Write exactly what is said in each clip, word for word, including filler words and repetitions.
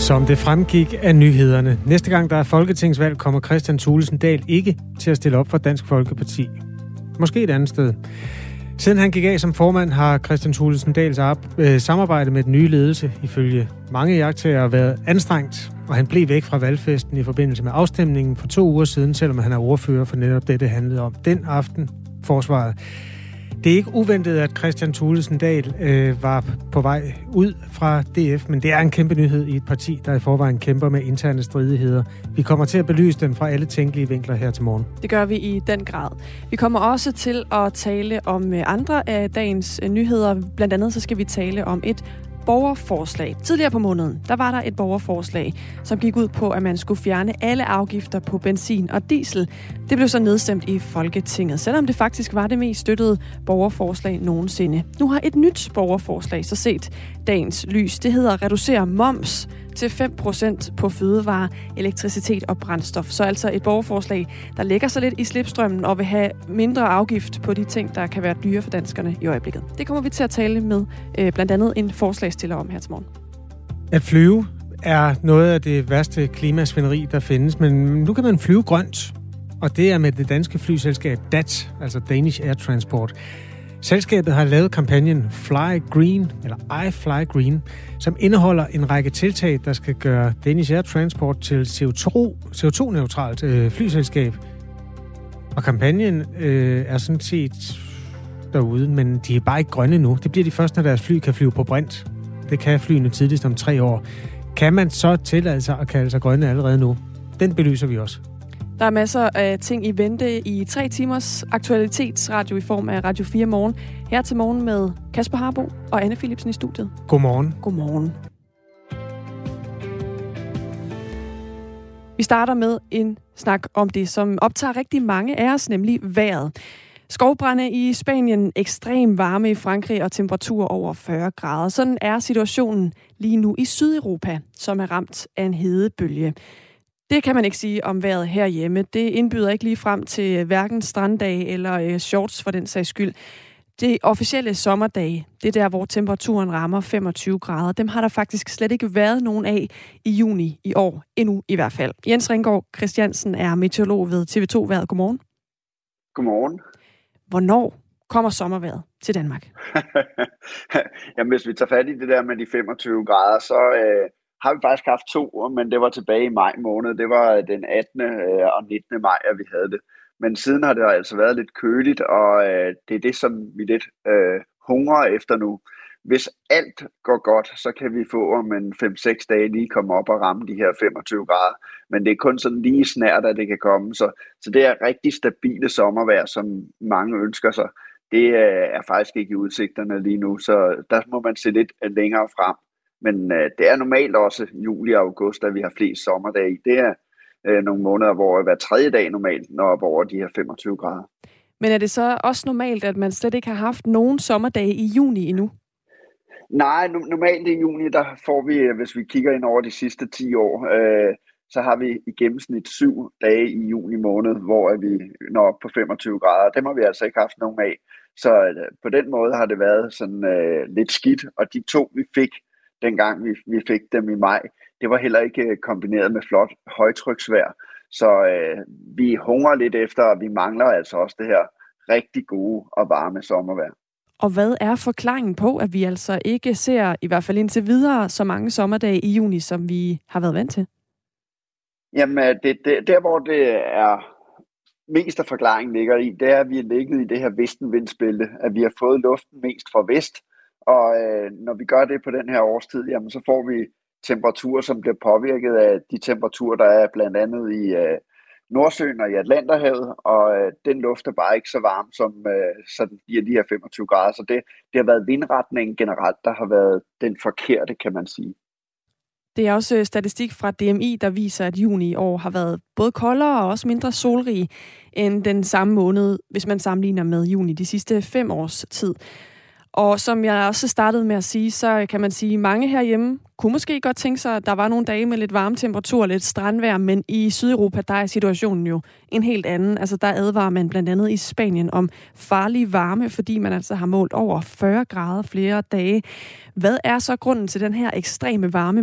Som det fremgik af nyhederne. Næste gang der er folketingsvalg, kommer Kristian Thulesen Dahl ikke til at stille op for Dansk Folkeparti. Måske et andet sted. Siden han gik af som formand, har Kristian Thulesen Dahls øh, samarbejde med den nye ledelse ifølge mange iagttagere været anstrengt, og han blev væk fra valgfesten i forbindelse med afstemningen for to uger siden, selvom han er ordfører for netop det, det handlede om den aften, forsvaret. Det er ikke uventet, at Kristian Thulesen Dahl øh, var på vej ud fra D F, men det er en kæmpe nyhed i et parti, der i forvejen kæmper med interne stridigheder. Vi kommer til at belyse dem fra alle tænkelige vinkler her til morgen. Det gør vi i den grad. Vi kommer også til at tale om andre af dagens nyheder. Blandt andet så skal vi tale om et borgerforslag. Tidligere på måneden, der var der et borgerforslag, som gik ud på, at man skulle fjerne alle afgifter på benzin og diesel. Det blev så nedstemt i Folketinget, selvom det faktisk var det mest støttede borgerforslag nogensinde. Nu har et nyt borgerforslag så set dagens lys. Det hedder reducere moms til fem procent på fødevarer, elektricitet og brændstof. Så altså et borgerforslag, der lægger sig lidt i slipstrømmen og vil have mindre afgift på de ting, der kan være dyre for danskerne i øjeblikket. Det kommer vi til at tale med øh, blandt andet en forslagsstiller om her til morgen. At flyve er noget af det værste klimasvineri, der findes, men nu kan man flyve grønt, og det er med det danske flyselskab D A T, altså Danish Air Transport. Selskabet har lavet kampagnen Fly Green, eller I Fly Green, som indeholder en række tiltag, der skal gøre Danish Air Transport til C O to-neutralt øh, flyselskab. Og kampagnen øh, er sådan set derude, men de er bare ikke grønne nu. Det bliver de først, når deres fly kan flyve på brint. Det kan flyene tidligst om tre år. Kan man så tillade sig at kalde sig grønne allerede nu? Den belyser vi også. Der er masser af ting i vente i tre timers aktualitetsradio i form af Radio fire Morgen. Her til morgen med Kasper Harbo og Anne Philipsen i studiet. Godmorgen. Godmorgen. Vi starter med en snak om det, som optager rigtig mange af os, nemlig vejret. Skovbrænde i Spanien, ekstrem varme i Frankrig og temperaturer over fyrre grader. Sådan er situationen lige nu i Sydeuropa, som er ramt af en hedebølge. Det kan man ikke sige om vejret herhjemme. Det indbyder ikke lige frem til hverken stranddage eller shorts for den sags skyld. Det officielle sommerdage, det er der, hvor temperaturen rammer femogtyve grader. Dem har der faktisk slet ikke været nogen af i juni i år, endnu i hvert fald. Jens Ringgaard Christiansen er meteorolog ved T V to Vejret. Godmorgen. Godmorgen. Hvornår kommer sommervejret til Danmark? Jamen, hvis vi tager fat i det der med de femogtyve grader, så øh, har vi faktisk haft to, men det var tilbage i maj måned. Det var den attende og nittende maj, at vi havde det. Men siden har det altså været lidt køligt, og øh, det er det, som vi lidt øh, hungrer efter nu. Hvis alt går godt, så kan vi få om en fem seks dage lige komme op og ramme de her femogtyve grader. Men det er kun sådan lige snært, at det kan komme. Så, så det er rigtig stabile sommervejr, som mange ønsker sig. Det øh, er faktisk ikke i udsigterne lige nu, så der må man se lidt længere frem. Men øh, det er normalt også juli og august, at vi har flest sommerdage i. Det er øh, nogle måneder, hvor hver tredje dag normalt når op over de her femogtyve grader. Men er det så også normalt, at man slet ikke har haft nogen sommerdage i juni endnu? Nej, no- normalt i juni, der får vi, hvis vi kigger ind over de sidste ti år, øh, så har vi i gennemsnit syv dage i juni måned, hvor vi når op på femogtyve grader. Dem har vi altså ikke haft nogen af. Så øh, på den måde har det været sådan øh, lidt skidt, og de to vi fik, dengang vi, vi fik dem i maj, det var heller ikke kombineret med flot højtryksvejr. Så øh, vi hungrer lidt efter, og vi mangler altså også det her rigtig gode og varme sommervejr. Og hvad er forklaringen på, at vi altså ikke ser, i hvert fald indtil videre, så mange sommerdage i juni, som vi har været vant til? Jamen, det, det, der hvor det er mest af forklaringen ligger i, det er, at vi er ligget i det her vestenvindsbælte, at vi har fået luften mest fra vest. Og øh, når vi gør det på den her årstid, jamen, så får vi temperaturer, som bliver påvirket af de temperaturer, der er blandt andet i øh, Nordsøen og i Atlanterhavet, og øh, den luft er bare ikke så varm, som øh, så den giver de her femogtyve grader. Så det, det har været vindretningen generelt, der har været den forkerte, kan man sige. Det er også statistik fra D M I, der viser, at juni i år har været både koldere og også mindre solrig end den samme måned, hvis man sammenligner med juni de sidste fem års tid. Og som jeg også startede med at sige, så kan man sige, at mange herhjemme kunne måske godt tænke sig, at der var nogle dage med lidt varme temperatur, lidt strandvejr, men i Sydeuropa, der er situationen jo en helt anden. Altså der advarer man blandt andet i Spanien om farlig varme, fordi man altså har målt over fyrre grader flere dage. Hvad er så grunden til den her ekstreme varme, man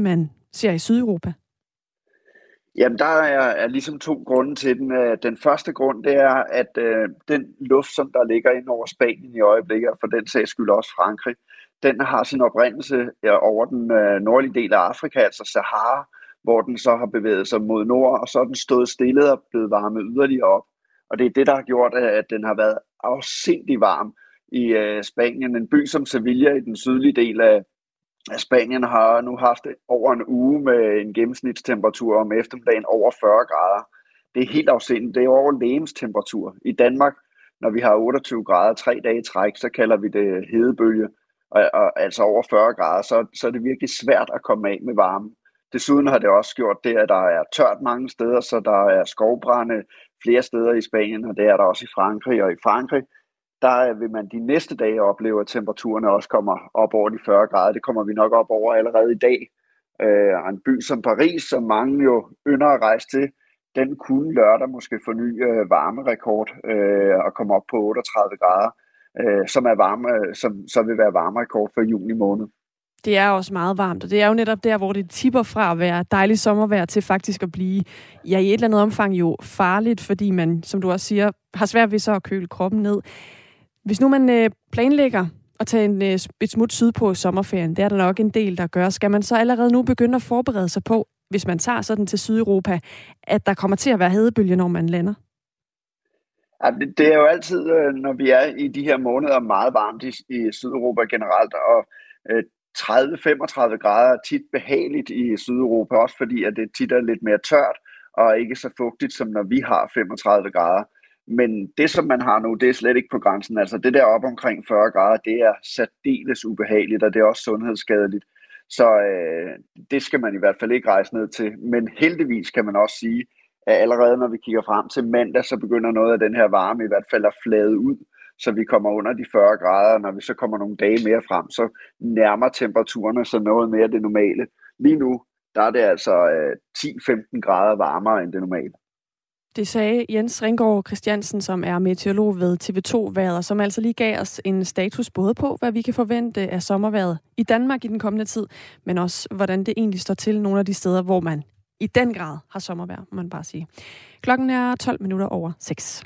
ser i Sydeuropa? Jamen, der er, er ligesom to grunde til den. Den første grund, det er, at øh, den luft, som der ligger ind over Spanien i øjeblikket, og for den sags skyld også Frankrig, den har sin oprindelse ja, over den øh, nordlige del af Afrika, altså Sahara, hvor den så har bevæget sig mod nord, og så er den stået stille og blevet varmet yderligere op. Og det er det, der har gjort, at den har været afsindig varm i øh, Spanien. En by som Sevilla i den sydlige del af Spanien har nu haft over en uge med en gennemsnitstemperatur om eftermiddagen over fyrre grader. Det er helt afsindigt. Det er over legemstemperatur. I Danmark, når vi har otteogtyve grader tre dage i træk, så kalder vi det hedebølge. Og, og altså over fyrre grader, så, så er det virkelig svært at komme af med varme. Desuden har det også gjort det, at der er tørt mange steder, så der er skovbrande flere steder i Spanien, og det er der også i Frankrig. Og i Frankrig, der vil man de næste dage opleve, at temperaturerne også kommer op over de fyrre grader. Det kommer vi nok op over allerede i dag. Øh, en by som Paris, som mange jo ynder at rejse til, den kunne lørdag måske forny øh, varmerekord øh, og komme op på otteogtredive grader, øh, som, er varme, som så vil være varmerekord for juni måned. Det er også meget varmt, og det er jo netop der, hvor det tipper fra at være dejligt sommervejr til faktisk at blive, ja, i et eller andet omfang jo farligt, fordi man, som du også siger, har svært ved så at køle kroppen ned. Hvis nu man øh, planlægger at tage en, øh, et smut sydpå sommerferien, det er der nok en del, der gør, skal man så allerede nu begynde at forberede sig på, hvis man tager sådan til Sydeuropa, at der kommer til at være hedebølge, når man lander? Ja, det, det er jo altid, når vi er i de her måneder, meget varmt i, i Sydeuropa generelt, og øh, tredive til femogtredive grader er tit behageligt i Sydeuropa, også fordi at det tit er lidt mere tørt og ikke så fugtigt, som når vi har femogtredive grader. Men det, som man har nu, det er slet ikke på grænsen. Altså det der op omkring fyrre grader, det er særdeles ubehageligt, og det er også sundhedsskadeligt. Så øh, det skal man i hvert fald ikke rejse ned til. Men heldigvis kan man også sige, at allerede når vi kigger frem til mandag, så begynder noget af den her varme i hvert fald at flade ud, så vi kommer under de fyrre grader. Når vi så kommer nogle dage mere frem, så nærmer temperaturerne sig noget mere det normale. Lige nu, der er det altså øh, ti til femten grader varmere end det normale. Det sagde Jens Ringgaard Christiansen, som er meteorolog ved T V to-vejret, og som altså lige gav os en status både på, hvad vi kan forvente af sommervejret i Danmark i den kommende tid, men også hvordan det egentlig står til nogle af de steder, hvor man i den grad har sommervejr, må man bare sige. Klokken er tolv minutter over seks.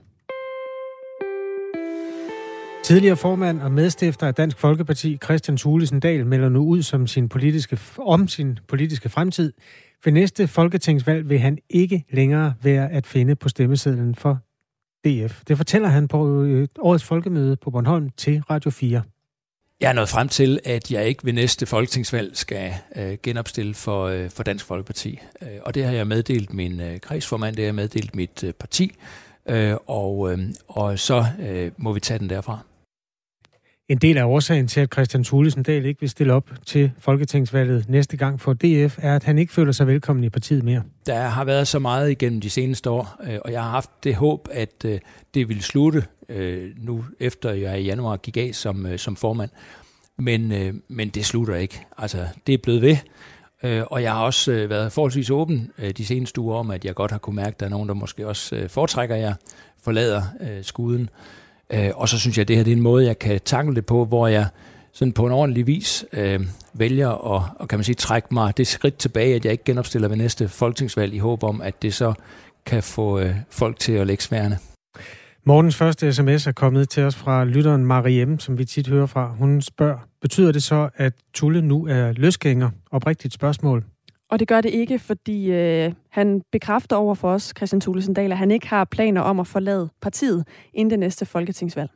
Tidligere formand og medstifter af Dansk Folkeparti, Kristian Thulesen Dahl, melder nu ud som sin politiske, om sin politiske fremtid. Ved næste folketingsvalg vil han ikke længere være at finde på stemmesedlen for D F. Det fortæller han på årets folkemøde på Bornholm til Radio fire. Jeg er nået frem til, at jeg ikke ved næste folketingsvalg skal øh, genopstille for, øh, for Dansk Folkeparti. Øh, og det har jeg meddelt min øh, kredsformand, det har jeg meddelt mit øh, parti, øh, og, øh, og så øh, må vi tage den derfra. En del af årsagen til, at Kristian Thulesen Dahl ikke vil stille op til folketingsvalget næste gang for D F, er, at han ikke føler sig velkommen i partiet mere. Der har været så meget igennem de seneste år, og jeg har haft det håb, at det ville slutte nu, efter jeg i januar gik af som, som formand. Men, men det slutter ikke. Altså, det er blevet ved. Og jeg har også været forholdsvis åben de seneste uger om, at jeg godt har kunne mærke, at der er nogen, der måske også foretrækker, at jeg forlader skuden. Og så synes jeg, at det her det er en måde, jeg kan tackle det på, hvor jeg sådan på en ordentlig vis øh, vælger at og kan man sige, trække mig det skridt tilbage, at jeg ikke genopstiller ved næste folketingsvalg i håb om, at det så kan få øh, folk til at lægge sværene. Morgens første sms er kommet til os fra lytteren Mariem, som vi tit hører fra. Hun spørger, betyder det så, at Tulle nu er løsgænger? Oprigtigt spørgsmål. Og det gør det ikke, fordi øh, han bekræfter over for os, Kristian Thulesen Dahl, at han ikke har planer om at forlade partiet inden det næste folketingsvalg.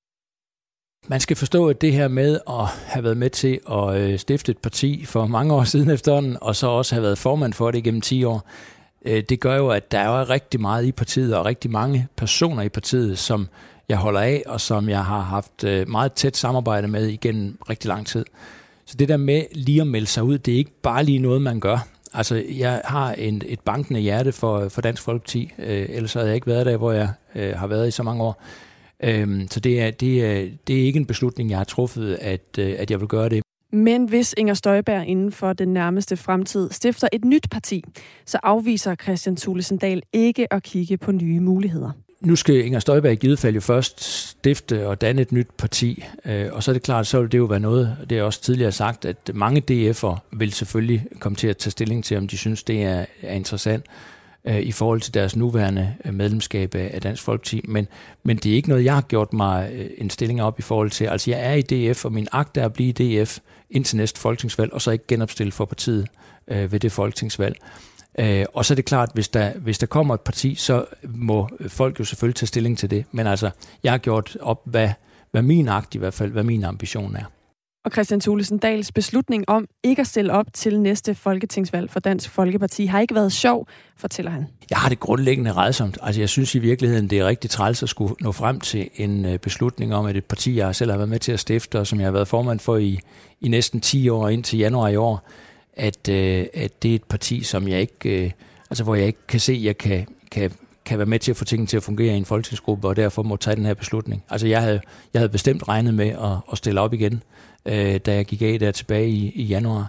Man skal forstå, at det her med at have været med til at stifte et parti for mange år siden efterhånden, og så også have været formand for det gennem ti år, det gør jo, at der er rigtig meget i partiet, og rigtig mange personer i partiet, som jeg holder af, og som jeg har haft meget tæt samarbejde med igennem rigtig lang tid. Så det der med lige at melde sig ud, det er ikke bare lige noget, man gør. Altså, jeg har en, et bankende hjerte for, for Dansk Folkeparti, øh, ellers havde jeg ikke været der, hvor jeg øh, har været i så mange år. Øhm, så det er, det, er, det er ikke en beslutning, jeg har truffet, at, øh, at jeg vil gøre det. Men hvis Inger Støjberg inden for den nærmeste fremtid stifter et nyt parti, så afviser Kristian Thulesen Dahl ikke at kigge på nye muligheder. nu skal Inger Støjberg i givet fald jo først stifte og danne et nyt parti, øh, og så er det klart, så vil det jo være noget, det er også tidligere sagt, at mange D F'er vil selvfølgelig komme til at tage stilling til, om de synes, det er, er interessant øh, i forhold til deres nuværende medlemskab af Dansk Folkeparti. Men, men det er ikke noget, jeg har gjort mig øh, en stilling op i forhold til. Altså jeg er i D F, og min agt er at blive i D F indtil næste folketingsvalg, og så ikke genopstille for partiet øh, ved det folketingsvalg. Øh, og så er det klart, hvis der, hvis der kommer et parti, så må folk jo selvfølgelig tage stilling til det. Men altså, jeg har gjort op, hvad, hvad min agt i hvert fald, hvad min ambition er. Og Kristian Thulesen Dahls beslutning om ikke at stille op til næste folketingsvalg for Dansk Folkeparti har ikke været sjov, fortæller han. Jeg har det grundlæggende rædsomt. Altså, jeg synes i virkeligheden, det er rigtig træls at skulle nå frem til en beslutning om, at et parti, jeg selv har været med til at stifte, og som jeg har været formand for i, i næsten ti år, indtil januar i år, At, øh, at det er et parti, som jeg ikke, øh, altså hvor jeg ikke kan se, at jeg kan, kan, kan være med til at få tingene til at fungere i en folketingsgruppe, og derfor må tage den her beslutning. Altså jeg havde, jeg havde bestemt regnet med at, at stille op igen, øh, da jeg gik af der tilbage i, i januar.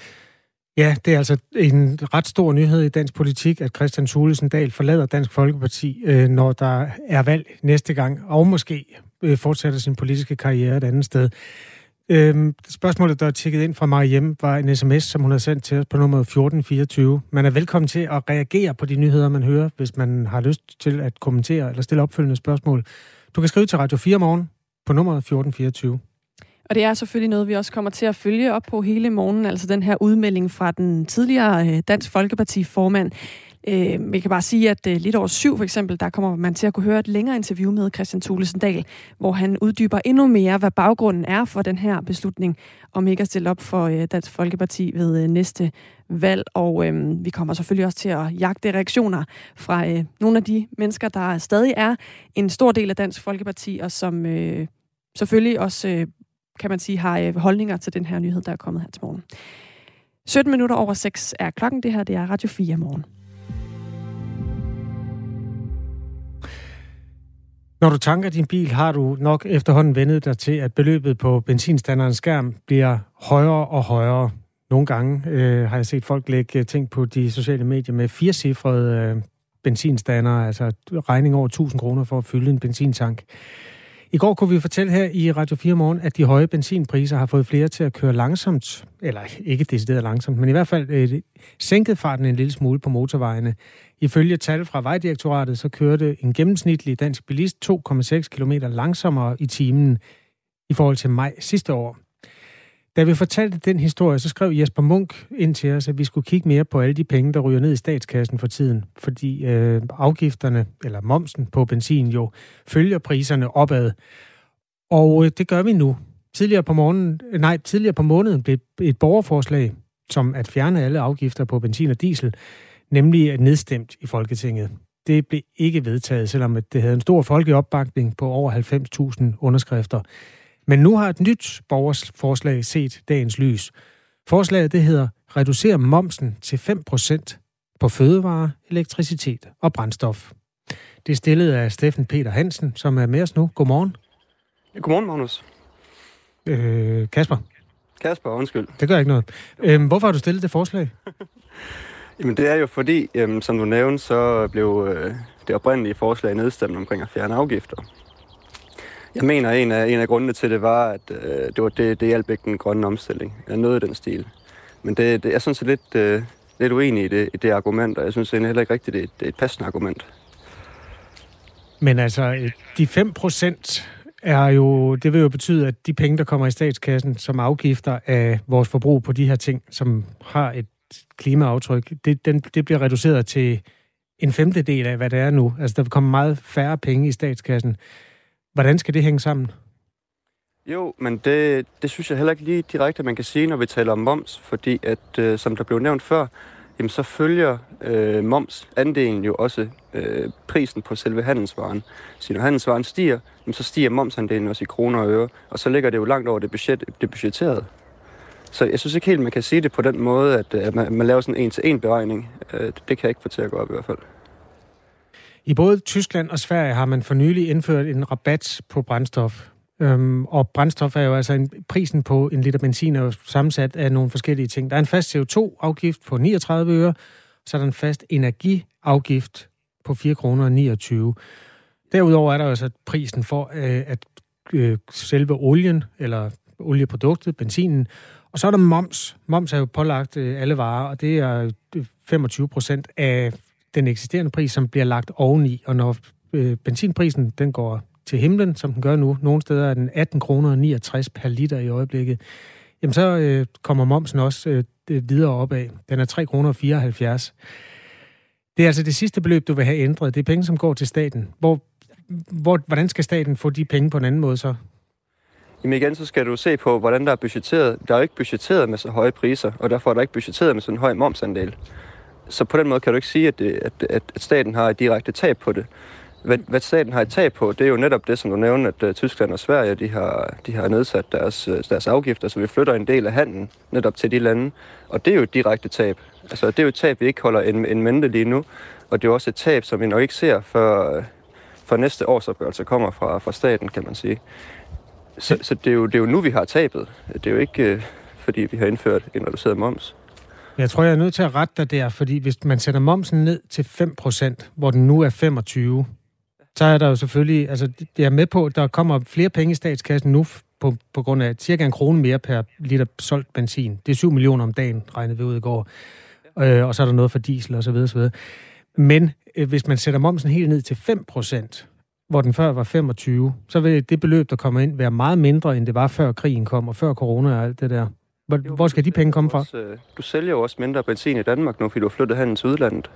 Ja, det er altså en ret stor nyhed i dansk politik, at Kristian Thulesen Dahl forlader Dansk Folkeparti, øh, når der er valg næste gang, og måske øh, fortsætter sin politiske karriere et andet sted. Øhm, spørgsmålet, der er tikket ind fra Mariem, var en sms, som hun har sendt til os på nummer fjorten fireogtyve. Man er velkommen til at reagere på de nyheder, man hører, hvis man har lyst til at kommentere eller stille opfølgende spørgsmål. Du kan skrive til Radio fire Morgen på nummer fjorten fireogtyve. Og det er selvfølgelig noget, vi også kommer til at følge op på hele morgenen, altså den her udmelding fra den tidligere Dansk Folkeparti-formand. Øh, vi kan bare sige, at øh, lidt over syv for eksempel, der kommer man til at kunne høre et længere interview med Kristian Thulesen Dahl, hvor han uddyber endnu mere, hvad baggrunden er for den her beslutning om ikke at stille op for øh, Dansk Folkeparti ved øh, næste valg. Og øh, vi kommer selvfølgelig også til at jagte reaktioner fra øh, nogle af de mennesker, der stadig er en stor del af Dansk Folkeparti, og som øh, selvfølgelig også, øh, kan man sige, har øh, holdninger til den her nyhed, der er kommet her til morgen. sytten minutter over seks er klokken. Det her, det er Radio fire Morgen. Når du tanker din bil, har du nok efterhånden vendet dig til, at beløbet på benzinstanderens skærm bliver højere og højere. Nogle gange øh, har jeg set folk lægge ting på de sociale medier med firecifrede øh, benzinstander, altså regning over tusind kroner for at fylde en benzintank. I går kunne vi fortælle her i Radio fire Morgen, at de høje benzinpriser har fået flere til at køre langsomt, eller ikke decideret langsomt, men i hvert fald øh, sænket farten en lille smule på motorvejene. Ifølge tal fra Vejdirektoratet, så kørte en gennemsnitlig dansk bilist to komma seks kilometer langsommere i timen i forhold til maj sidste år. Da vi fortalte den historie, så skrev Jesper Munk ind til os, at vi skulle kigge mere på alle de penge, der ryger ned i statskassen for tiden, fordi øh, afgifterne, eller momsen på benzin jo, følger priserne opad. Og øh, det gør vi nu. Tidligere på morgenen, nej, tidligere på måneden blev et borgerforslag, som at fjerne alle afgifter på benzin og diesel, nemlig nedstemt i Folketinget. Det blev ikke vedtaget, selvom det havde en stor folkelig opbakning på over halvfems tusind underskrifter. Men nu har et nyt borgerforslag set dagens lys. Forslaget det hedder reducer momsen til fem procent på fødevarer, elektricitet og brændstof. Det er stillet af Steffen Peter Hansen, som er med os nu. Godmorgen. Godmorgen, Magnus. Øh, Kasper. Kasper, undskyld. Det gør ikke noget. Øh, hvorfor har du stillet det forslag? Jamen det er jo fordi, øhm, som du nævnte, så blev øh, det oprindelige forslag nedstemt omkring at fjerne afgifter. Jeg mener, en af, en af grundene til det var, at øh, det, var det, det hjalp ikke den grønne omstilling. Jeg nåede den stil. Men det, det, jeg synes, jeg er lidt, øh, lidt uenig i det, i det argument, og jeg synes heller ikke rigtigt, det er, det er et passende argument. Men altså, de fem procent er jo, det vil jo betyde, at de penge, der kommer i statskassen som afgifter af vores forbrug på de her ting, som har et klimaaftryk, det, den, det bliver reduceret til en femtedel af, hvad det er nu. Altså, der vil komme meget færre penge i statskassen. Hvordan skal det hænge sammen? Jo, men det, det synes jeg heller ikke lige direkte, man kan sige, når vi taler om moms, fordi at, øh, som der blev nævnt før, jamen så følger øh, momsandelen jo også øh, prisen på selve handelsvaren. Så når handelsvaren stiger, jamen så stiger momsandelen også i kroner og øre, og så ligger det jo langt over det, budget, det budgetterede. Så jeg synes ikke helt, man kan sige det på den måde, at, at man, man laver sådan en en-til-en beregning. Øh, det kan jeg ikke få til at gå op i hvert fald. I både Tyskland og Sverige har man for nylig indført en rabat på brændstof. Øhm, og brændstof er jo altså en, prisen på en liter benzin er jo sammensat af nogle forskellige ting. Der er en fast C O to afgift på niogtredive øre, så er der en fast energiafgift på fire kroner og niogtyve. Derudover er der altså prisen for øh, at øh, selve olien, eller olieproduktet, benzinen. Og så er der moms. Moms er jo pålagt øh, alle varer, og det er femogtyve procent af den eksisterende pris, som bliver lagt oveni. Og når øh, benzinprisen den går til himlen, som den gør nu, nogle steder er den atten kroner niogtres per liter i øjeblikket, jamen så øh, kommer momsen også øh, videre opad. Den er tre kroner fireoghalvfjerds. Det er altså det sidste beløb, du vil have ændret. Det er penge, som går til staten. Hvor, hvor, hvordan skal staten få de penge på en anden måde så? Jamen igen, så skal du se på, hvordan der er budgetteret. Der er jo ikke budgetteret med så høje priser, og derfor er der ikke budgetteret med sådan en høj momsandel. Så på den måde kan du ikke sige, at, det, at, at staten har et direkte tab på det. Hvad, hvad staten har et tab på, det er jo netop det, som du nævner, at uh, Tyskland og Sverige, de har, de har nedsat deres, deres afgifter, så vi flytter en del af handlen netop til de lande. Og det er jo et direkte tab. Altså, det er jo et tab, vi ikke holder en, en mente lige nu. Og det er også et tab, som vi nok ikke ser, før, før næste årsopgørelse kommer fra, fra staten, kan man sige. Så, så det, er jo, det er jo nu, vi har tabet. Det er jo ikke, øh, fordi vi har indført en reduceret moms. Jeg tror, jeg er nødt til at rette dig der, fordi hvis man sætter momsen ned til fem procent, hvor den nu er femogtyve, så er der jo selvfølgelig, altså jeg er med på, at der kommer flere penge i statskassen nu på, på grund af cirka en krone mere per liter solgt benzin. Det er syv millioner om dagen, regnede vi ud i går. Øh, og så er der noget for diesel og så videre, så videre. Men øh, hvis man sætter momsen helt ned til fem procent, hvor den før var femogtyve, så vil det beløb, der kommer ind, være meget mindre, end det var før krigen kom, og før corona og alt det der. Hvor, jo, hvor skal de penge komme fra? Også, du sælger jo også mindre benzin i Danmark nu, fordi du har flyttet handlen til udlandet.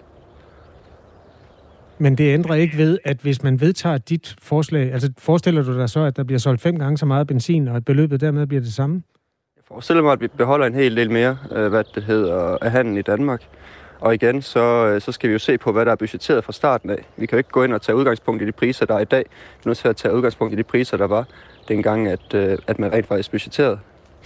Men det ændrer ikke ved, at hvis man vedtager dit forslag, altså forestiller du dig så, at der bliver solgt fem gange så meget benzin, og at beløbet dermed bliver det samme? Jeg forestiller mig, at vi beholder en hel del mere, hvad det hedder, af handlen i Danmark. Og igen, så, så skal vi jo se på, hvad der er budgetteret fra starten af. Vi kan jo ikke gå ind og tage udgangspunkt i de priser, der er i dag. Vi er nødt til at tage udgangspunkt i de priser, der var dengang, at, at man rent faktisk budgetterede.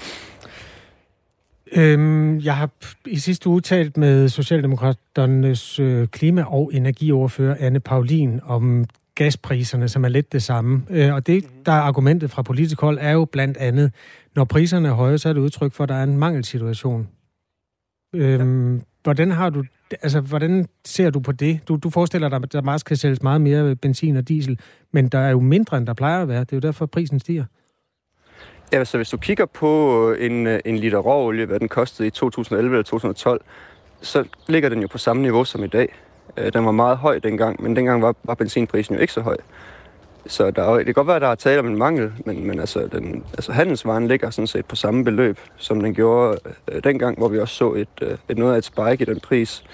Øhm, jeg har i sidste uge talt med Socialdemokraternes øh, klima- og energiordfører Anne Paulin om gaspriserne, som er lidt det samme. Øh, og det, der er argumentet fra politisk hold, er jo blandt andet, når priserne er høje, så er det udtryk for, at der er en mangelsituation. Øhm, ja. Hvordan har du, altså, hvordan ser du på det? Du, du forestiller dig, at der meget skal sælges meget mere benzin og diesel, men der er jo mindre, end der plejer at være. Det er jo derfor, prisen stiger. Ja, så hvis du kigger på en, en liter råolie, hvad den kostede i to tusind og elleve eller to tusind og tolv, så ligger den jo på samme niveau som i dag. Den var meget høj dengang, men dengang var, var benzinprisen jo ikke så høj. Så der er, det kan godt være, at der er tale om en mangel, men, men altså, den, altså handelsvaren ligger sådan set på samme beløb, som den gjorde øh, dengang, hvor vi også så et, øh, et noget af et spike i den pris.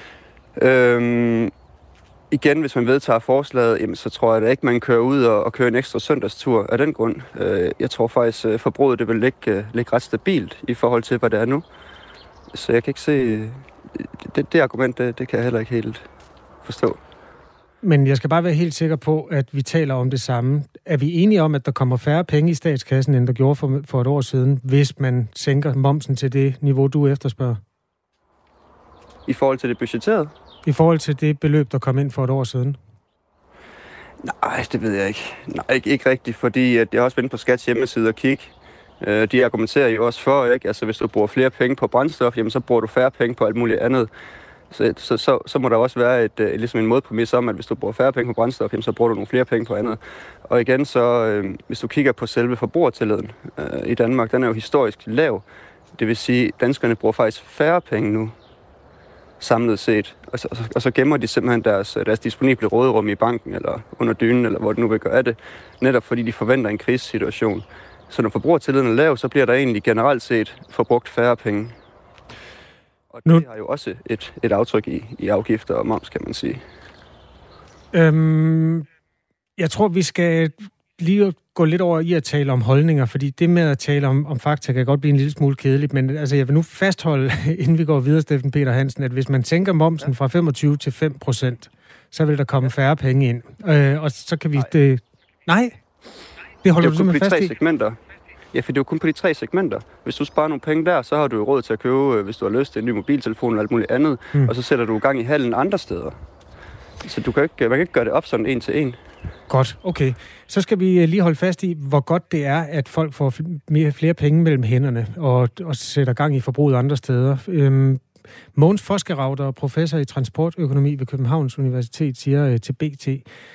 Øhm, igen, hvis man vedtager forslaget, jamen, så tror jeg da ikke, man kører ud og, og kører en ekstra søndagstur af den grund. Øh, jeg tror faktisk, at forbruget det vil ligge, øh, ligge ret stabilt i forhold til, hvad det er nu. Så jeg kan ikke se... Det, det argument, det, det kan jeg heller ikke helt forstå. Men jeg skal bare være helt sikker på, at vi taler om det samme. Er vi enige om, at der kommer færre penge i statskassen, end der gjorde for, for et år siden, hvis man sænker momsen til det niveau, du efterspørger? I forhold til det budgetterede? I forhold til det beløb, der kom ind for et år siden? Nej, det ved jeg ikke. Nej, ikke, ikke rigtigt, fordi at jeg har også været inde på Skats hjemmeside og kigge. De argumenterer jo også for, ikke? Altså hvis du bruger flere penge på brændstof, jamen så bruger du færre penge på alt muligt andet. Så, så, så, så må der også være et, et, ligesom en modpræmis om, at hvis du bruger færre penge på brændstof, jamen så bruger du nogle flere penge på andet. Og igen, så øh, hvis du kigger på selve forbrugertilliden øh, i Danmark, den er jo historisk lav. Det vil sige, at danskerne bruger faktisk færre penge nu, samlet set. Og så, og så gemmer de simpelthen deres, deres disponible råderum i banken, eller under dynen, eller hvor det nu vil gøre det, netop fordi de forventer en krisesituation. Så når forbrugertilliden er lav, så bliver der egentlig generelt set forbrugt færre penge. Og det nu, har jo også et, et aftryk i, i afgifter og moms, kan man sige. Øhm, jeg tror, vi skal lige gå lidt over i at tale om holdninger, fordi det med at tale om, om fakta kan godt blive en lille smule kedeligt, men altså, jeg vil nu fastholde, inden vi går videre, Steffen Peter Hansen, at hvis man tænker momsen ja. fra femogtyve til fem procent, så vil der komme ja. færre penge ind. Øh, og så kan vi... Nej. Det, nej? Det holder det du simpelthen fast i? Segmenter. Ja, for det er jo kun på de tre segmenter. Hvis du sparer nogle penge der, så har du jo råd til at købe, hvis du har lyst til en ny mobiltelefon eller alt muligt andet, mm. og så sætter du gang i handlen andre steder. Så du kan ikke, man kan ikke gøre det op sådan en til en. Godt, okay. Så skal vi lige holde fast i, hvor godt det er, at folk får mere, flere penge mellem hænderne og, og sætter gang i forbruget andre steder. Øhm, Mogens Fosgerauter, professor i transportøkonomi ved Københavns Universitet, siger til B T,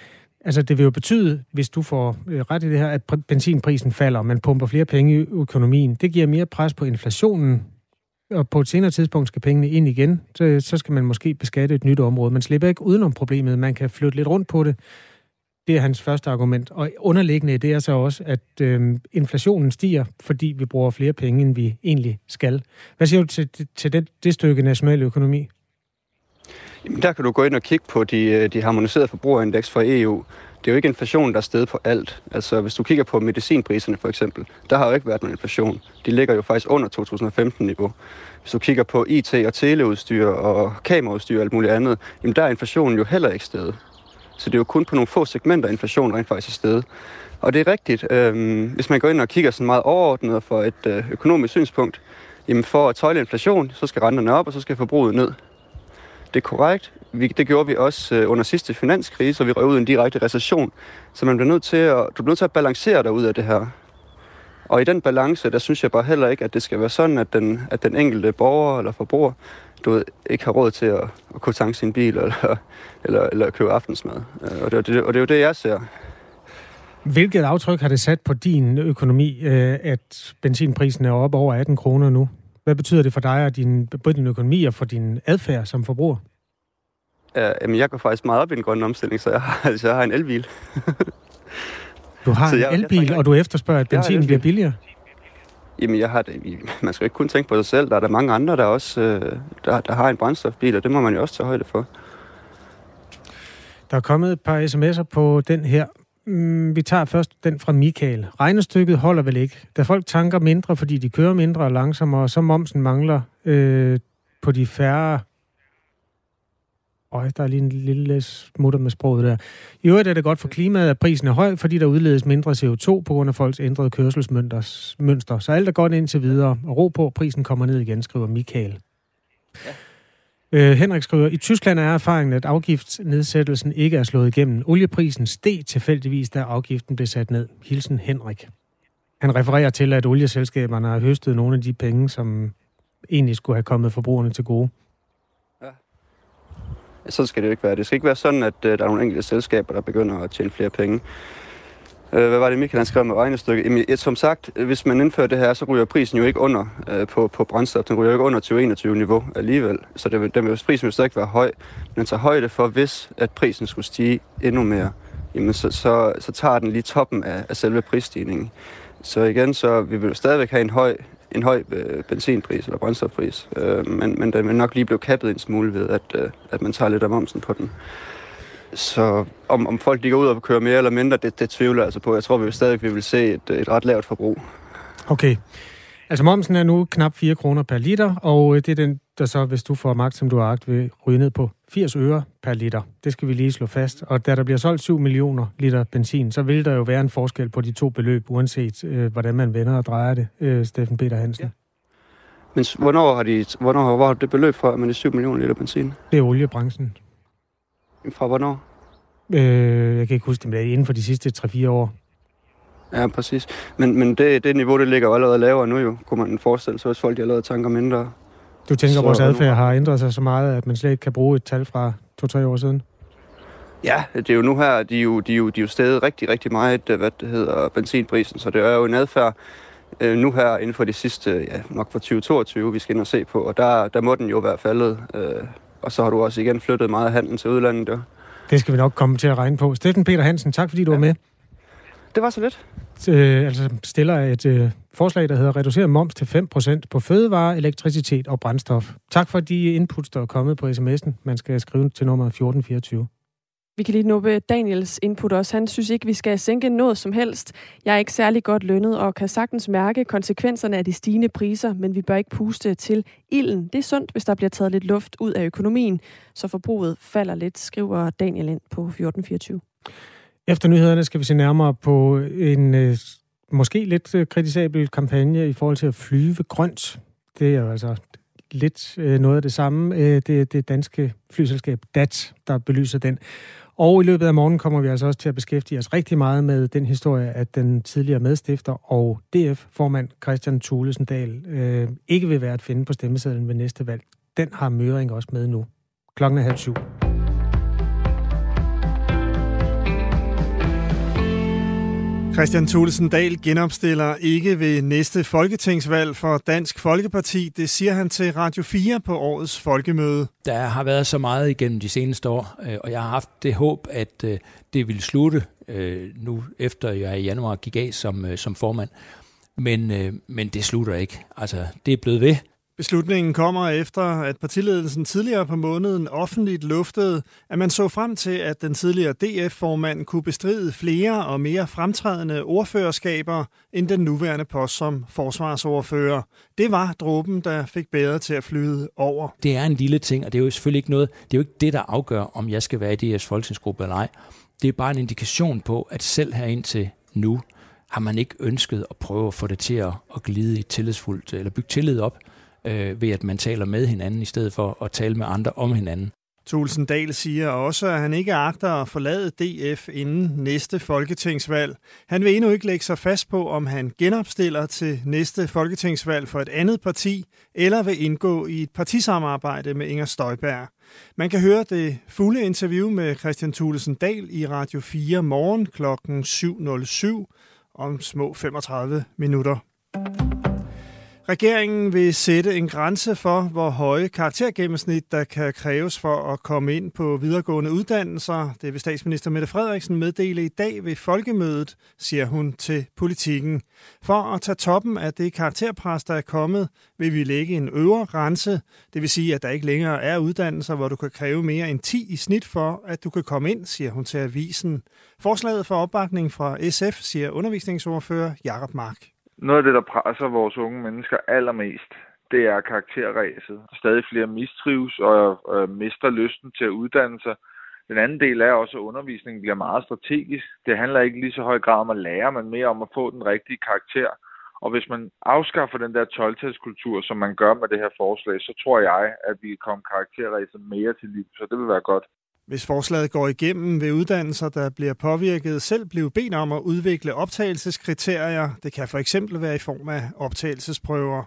Altså, det vil jo betyde, hvis du får øh, ret i det her, at benzinprisen falder, og man pumper flere penge i økonomien. Det giver mere pres på inflationen, og på et senere tidspunkt skal pengene ind igen. Så, så skal man måske beskatte et nyt område. Man slipper ikke udenom problemet. Man kan flytte lidt rundt på det. Det er hans første argument. Og underliggende det er så også, at øh, inflationen stiger, fordi vi bruger flere penge, end vi egentlig skal. Hvad siger du til, til det, det stykke national økonomi? Jamen, der kan du gå ind og kigge på de, de harmoniserede forbrugerindeks fra E U. Det er jo ikke inflationen, der er steget på alt. Altså, hvis du kigger på medicinpriserne for eksempel, der har jo ikke været nogen inflation. De ligger jo faktisk under to tusind og femten-niveau. Hvis du kigger på I T og teleudstyr og kameraudstyr og alt muligt andet, jamen der er inflationen jo heller ikke steget. Så det er jo kun på nogle få segmenter, inflation rent faktisk er steget. Og det er rigtigt, øh, hvis man går ind og kigger sådan meget overordnet for et øh, økonomisk synspunkt, jamen for at tøjle inflation, så skal renterne op, og så skal forbruget ned. Det er korrekt. Vi, det gjorde vi også øh, under sidste finanskrise, og vi røg ud i en direkte recession. Så man bliver nødt til at, du bliver nødt til at balancere dig ud af det her. Og i den balance, der synes jeg bare heller ikke, at det skal være sådan, at den, at den enkelte borger eller forbruger, du ved, ikke har råd til at, at kunne tanke sin bil eller, eller, eller købe aftensmad. Og det, det, og det er jo det, jeg ser. Hvilket aftryk har det sat på din økonomi, at benzinprisen er oppe over atten kroner nu? Hvad betyder det for dig og din, både din økonomi og for din adfærd som forbruger? Ja, jamen, jeg går faktisk meget op i en grøn omstilling, så jeg har, altså, jeg har en elbil. Du har så en jeg, elbil, jeg, og du efterspørger, at benzinen bliver billigere? Jamen, jeg har det. Man skal ikke kun tænke på sig selv. Der er der mange andre, der også der, der har en brændstofbil, og det må man jo også tage højde for. Der er kommet et par sms'er på den her. Vi tager først den fra Michael. Regnestykket holder vel ikke. Da folk tanker mindre, fordi de kører mindre og langsommere, så momsen mangler øh, på de færre... Øj, der er lige en lille smutter med sproget der. I øvrigt er det godt for klimaet, at prisen er høj, fordi der udledes mindre C O to på grund af folks ændrede kørselsmønster. Så alt er godt indtil videre. Og ro på, prisen kommer ned igen, skriver Michael. Ja. Øh, Henrik skriver, i Tyskland er erfaringen, at afgiftsnedsættelsen ikke er slået igennem. Olieprisen steg tilfældigvis, da afgiften blev sat ned. Hilsen Henrik. Han refererer til, at olieselskaberne har høstet nogle af de penge, som egentlig skulle have kommet forbrugerne til gode. Ja. Så skal det jo ikke være. Det skal ikke være sådan, at uh, der er nogle enkelte selskaber, der begynder at tjene flere penge. Uh, hvad var det, Michael han skrev med regnestykket? Jamen, som sagt, hvis man indfører det her, så ryger prisen jo ikke under uh, på, på brændstof. Den ryger jo ikke under tyve enogtyve-niveau alligevel. Så det, den vil, prisen vil stadig være høj. Men tager højde for, hvis at prisen skulle stige endnu mere, jamen, så, så, så tager den lige toppen af, af selve prisstigningen. Så igen, så vi vil stadigvæk have en høj, en høj øh, benzinpris eller brændstofpris, øh, men, men den vil nok lige blive kappet en smule ved, at, øh, at man tager lidt af momsen på den. Så om, om folk de går ud og kører mere eller mindre, det, det tvivler altså på. Jeg tror, vi vil stadig vi vil se et, et ret lavt forbrug. Okay. Altså momsen er nu knap fire kroner per liter, og det er den, der så, hvis du får magt, som du har agt, vil ryge ned på firs øre per liter. Det skal vi lige slå fast. Og da der bliver solgt syv millioner liter benzin, så vil der jo være en forskel på de to beløb, uanset øh, hvordan man vender og drejer det, øh, Steffen Peter Hansen. Ja. Men hvornår har de, hvornår var det beløb fra, med de syv millioner liter benzin? Det er oliebranchen. Fra hvornår? Øh, jeg kan ikke huske det, men det er inden for de sidste tre fire år. Ja, præcis. Men, men det, det niveau, det ligger jo allerede lavere nu jo, kunne man forestille sig, hvis folk de har lavet tanker mindre. Du tænker, at vores adfærd har ændret sig så meget, at man slet ikke kan bruge et tal fra to-tre år siden? Ja, det er jo nu her, de er jo, de er jo, de er jo steget rigtig, rigtig meget, hvad det hedder, benzinprisen, så det er jo en adfærd øh, nu her inden for de sidste, ja, nok for tyve toogtyve, vi skal ind og se på, og der, der må den jo være faldet, øh, og så har du også igen flyttet meget af handlen til udlandet. Jo. Det skal vi nok komme til at regne på. Steffen Peter Hansen, tak fordi du ja. var med. Det var så lidt. Øh, altså stiller et øh, forslag, der hedder reducere moms til fem procent på fødevarer, elektricitet og brændstof. Tak for de inputs, der er kommet på sms'en. Man skal skrive til nummer fjorten fireogtyve. Vi kan lige nuppe Daniels input også. Han synes ikke, vi skal sænke noget som helst. Jeg er ikke særlig godt lønnet og kan sagtens mærke konsekvenserne af de stigende priser, men vi bør ikke puste til ilden. Det er sundt, hvis der bliver taget lidt luft ud af økonomien, så forbruget falder lidt, skriver Daniel ind på fjorten fireogtyve. Efter nyhederne skal vi se nærmere på en øh, måske lidt øh, kritisabel kampagne i forhold til at flyve grønt. Det er jo altså lidt øh, noget af det samme. Øh, det er det danske flyselskab D A T, der belyser den. Og i løbet af morgen kommer vi altså også til at beskæftige os rigtig meget med den historie, at den tidligere medstifter og D F-formand Kristian Thulesen Dahl øh, ikke vil være at finde på stemmesedlen ved næste valg. Den har Møring også med nu. Klokken er halv syv. Kristian Thulesen Dahl genopstiller ikke ved næste folketingsvalg for Dansk Folkeparti. Det siger han til Radio fire på årets folkemøde. Der har været så meget igennem de seneste år, og jeg har haft det håb, at det ville slutte nu, efter jeg i januar gik af som, som formand. Men, men det slutter ikke. Altså, det er blevet ved. Beslutningen kommer efter, at partiledelsen tidligere på måneden offentligt luftede, at man så frem til, at den tidligere D F-formand kunne bestride flere og mere fremtrædende ordførerskaber end den nuværende post som forsvarsordfører. Det var dråben, der fik bæret til at flyde over. Det er en lille ting, og det er jo selvfølgelig ikke noget, det er jo ikke det, der afgør, om jeg skal være i D F's folketingsgruppe eller ej. Det er bare en indikation på, at selv her indtil nu, har man ikke ønsket at prøve at få det til at glide i tillidsfuldt, eller bygge tillid op, ved at man taler med hinanden, i stedet for at tale med andre om hinanden. Thulesen Dahl siger også, at han ikke agter at forlade D F inden næste folketingsvalg. Han vil endnu ikke lægge sig fast på, om han genopstiller til næste folketingsvalg for et andet parti, eller vil indgå i et partisamarbejde med Inger Støjberg. Man kan høre det fulde interview med Kristian Thulesen Dahl i Radio fire morgen klokken syv nul syv om små femogtredive minutter. Regeringen vil sætte en grænse for, hvor høje karaktergennemsnit der kan kræves for at komme ind på videregående uddannelser. Det vil statsminister Mette Frederiksen meddele i dag ved folkemødet, siger hun til Politikken. For at tage toppen af det karakterpres, der er kommet, vil vi lægge en øvre grænse. Det vil sige, at der ikke længere er uddannelser, hvor du kan kræve mere end ti i snit for, at du kan komme ind, siger hun til avisen. Forslaget for opbakning fra S F, siger undervisningsordfører Jacob Mark. Noget af det, der presser vores unge mennesker allermest, det er karakterræset. Stadig flere mistrives og øh, mister lysten til at uddanne sig. Den anden del er også, at undervisningen bliver meget strategisk. Det handler ikke lige så høj grad om at lære, men mere om at få den rigtige karakter. Og hvis man afskaffer den der tolv-talskultur, som man gør med det her forslag, så tror jeg, at vi kan komme karakterræset mere til liv. Så det vil være godt. Hvis forslaget går igennem, vil uddannelser, der bliver påvirket, selv blive bedt om at udvikle optagelseskriterier. Det kan for eksempel være i form af optagelsesprøver.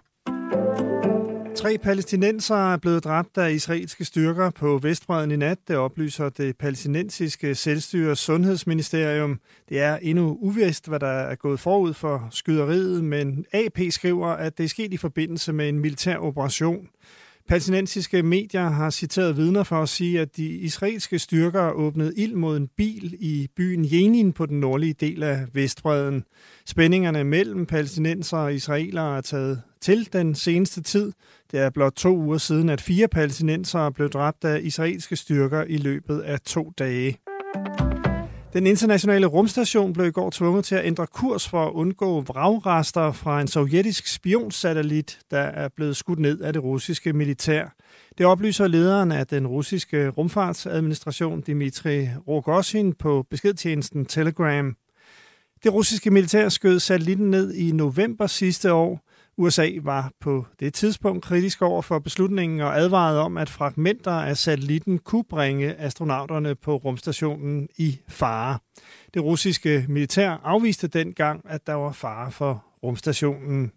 Tre palæstinensere er blevet dræbt af israelske styrker på Vestbredden i nat. Det oplyser det palæstinensiske selvstyres sundhedsministerium. Det er endnu uvist, hvad der er gået forud for skyderiet, men A P skriver, at det er sket i forbindelse med en militær operation. Palæstinensiske medier har citeret vidner for at sige, at de israelske styrker åbnede ild mod en bil i byen Jenin på den nordlige del af Vestbredden. Spændingerne mellem palæstinensere og israelere er taget til den seneste tid. Det er blot to uger siden, at fire palæstinensere blev dræbt af israelske styrker i løbet af to dage. Den internationale rumstation blev i går tvunget til at ændre kurs for at undgå vragrester fra en sovjetisk spionsatellit, der er blevet skudt ned af det russiske militær. Det oplyser lederen af den russiske rumfartsadministration, Dmitri Rogozin, på beskedtjenesten Telegram. Det russiske militær skød satellitten ned i november sidste år. U S A var på det tidspunkt kritisk over for beslutningen og advarede om, at fragmenter af satellitten kunne bringe astronauterne på rumstationen i fare. Det russiske militær afviste dengang, at der var fare for rumstationen.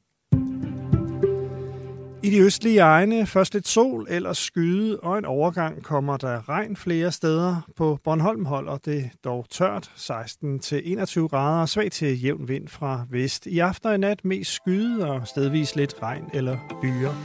I de østlige egne først lidt sol, ellers skyde, og en overgang kommer der regn flere steder. På Bornholm holder det dog tørt, seksten til enogtyve grader, svag til jævn vind fra vest. I aften og i nat mest skyde og stedvis lidt regn eller byer.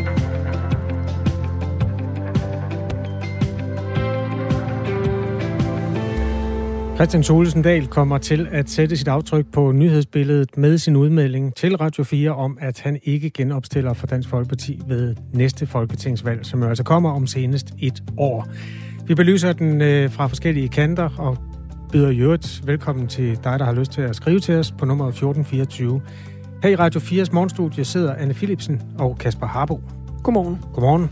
Kristian Thulesen Dahl kommer til at sætte sit aftryk på nyhedsbilledet med sin udmelding til Radio fire om, at han ikke genopstiller for Dansk Folkeparti ved næste folketingsvalg, som jo altså kommer om senest et år. Vi belyser den øh, fra forskellige kanter og byder i øvrigt velkommen til dig, der har lyst til at skrive til os på nummer fjorten fireogtyve. Her i Radio fires morgenstudie sidder Anne Philipsen og Kasper Harbo. Godmorgen. Godmorgen.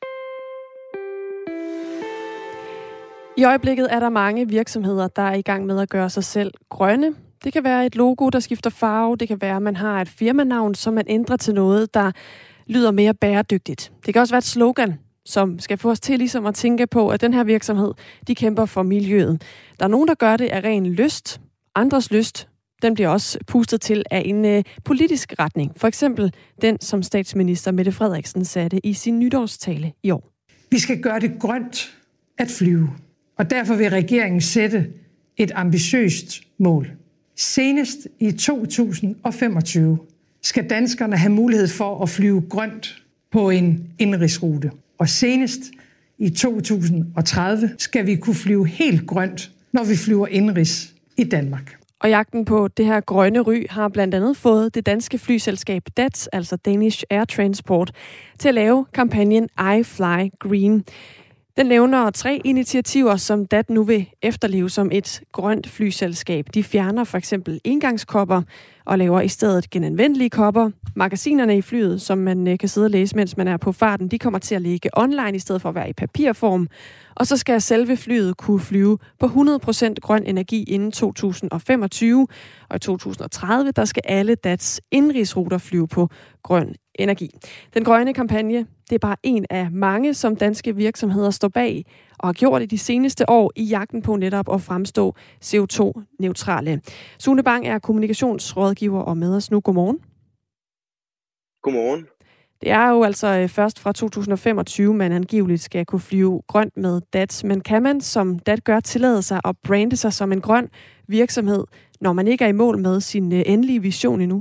I øjeblikket er der mange virksomheder, der er i gang med at gøre sig selv grønne. Det kan være et logo, der skifter farve. Det kan være, at man har et firmanavn, som man ændrer til noget, der lyder mere bæredygtigt. Det kan også være et slogan, som skal få os til ligesom at tænke på, at den her virksomhed, de kæmper for miljøet. Der er nogen, der gør det af ren lyst. Andres lyst, den bliver også pustet til af en øh, politisk retning. For eksempel den, som statsminister Mette Frederiksen satte i sin nytårstale i år. Vi skal gøre det grønt at flyve. Og derfor vil regeringen sætte et ambitiøst mål. Senest i to tusind og femogtyve skal danskerne have mulighed for at flyve grønt på en indenrigsrute. Og senest i to tusind og tredive skal vi kunne flyve helt grønt, når vi flyver indenrigs i Danmark. Og jagten på det her grønne ry har blandt andet fået det danske flyselskab D A T, altså Danish Air Transport, til at lave kampagnen I Fly Green. Den nævner tre initiativer, som D A T nu vil efterleve som et grønt flyselskab. De fjerner for eksempel engangskopper og laver i stedet genanvendelige kopper. Magasinerne i flyet, som man kan sidde og læse, mens man er på farten, de kommer til at ligge online i stedet for at være i papirform. Og så skal selve flyet kunne flyve på hundrede procent grøn energi inden to tusind og femogtyve. Og i to tusind og tredive, der skal alle D A T's indrigsruter flyve på grøn energi. Den grønne kampagne, det er bare en af mange, som danske virksomheder står bag og har gjort i de seneste år i jagten på netop at fremstå C O to neutrale. Sune Bang er kommunikationsrådgiver og med os nu. Godmorgen. Godmorgen. Det er jo altså først fra to tusind og femogtyve, man angiveligt skal kunne flyve grønt med D A T. Men kan man, som D A T gør, tillade sig at brande sig som en grøn virksomhed, når man ikke er i mål med sin endelige vision endnu?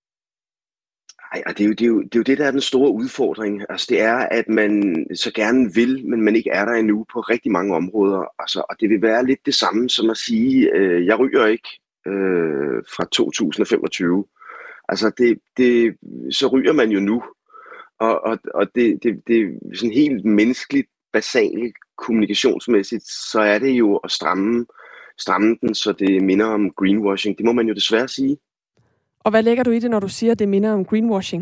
Ej, og det er, jo, det, er jo, det er jo det, der er den store udfordring. Altså, det er, at man så gerne vil, men man ikke er der endnu på rigtig mange områder. Altså, og det vil være lidt det samme som at sige, øh, jeg ryger ikke øh, fra to tusind og femogtyve. Altså, det, det, så ryger man jo nu. Og, og, og det, det, det er sådan helt menneskeligt, basalt, kommunikationsmæssigt, så er det jo at stramme, stramme den, så det minder om greenwashing. Det må man jo desværre sige. Og hvad lægger du i det, når du siger, at det minder om greenwashing?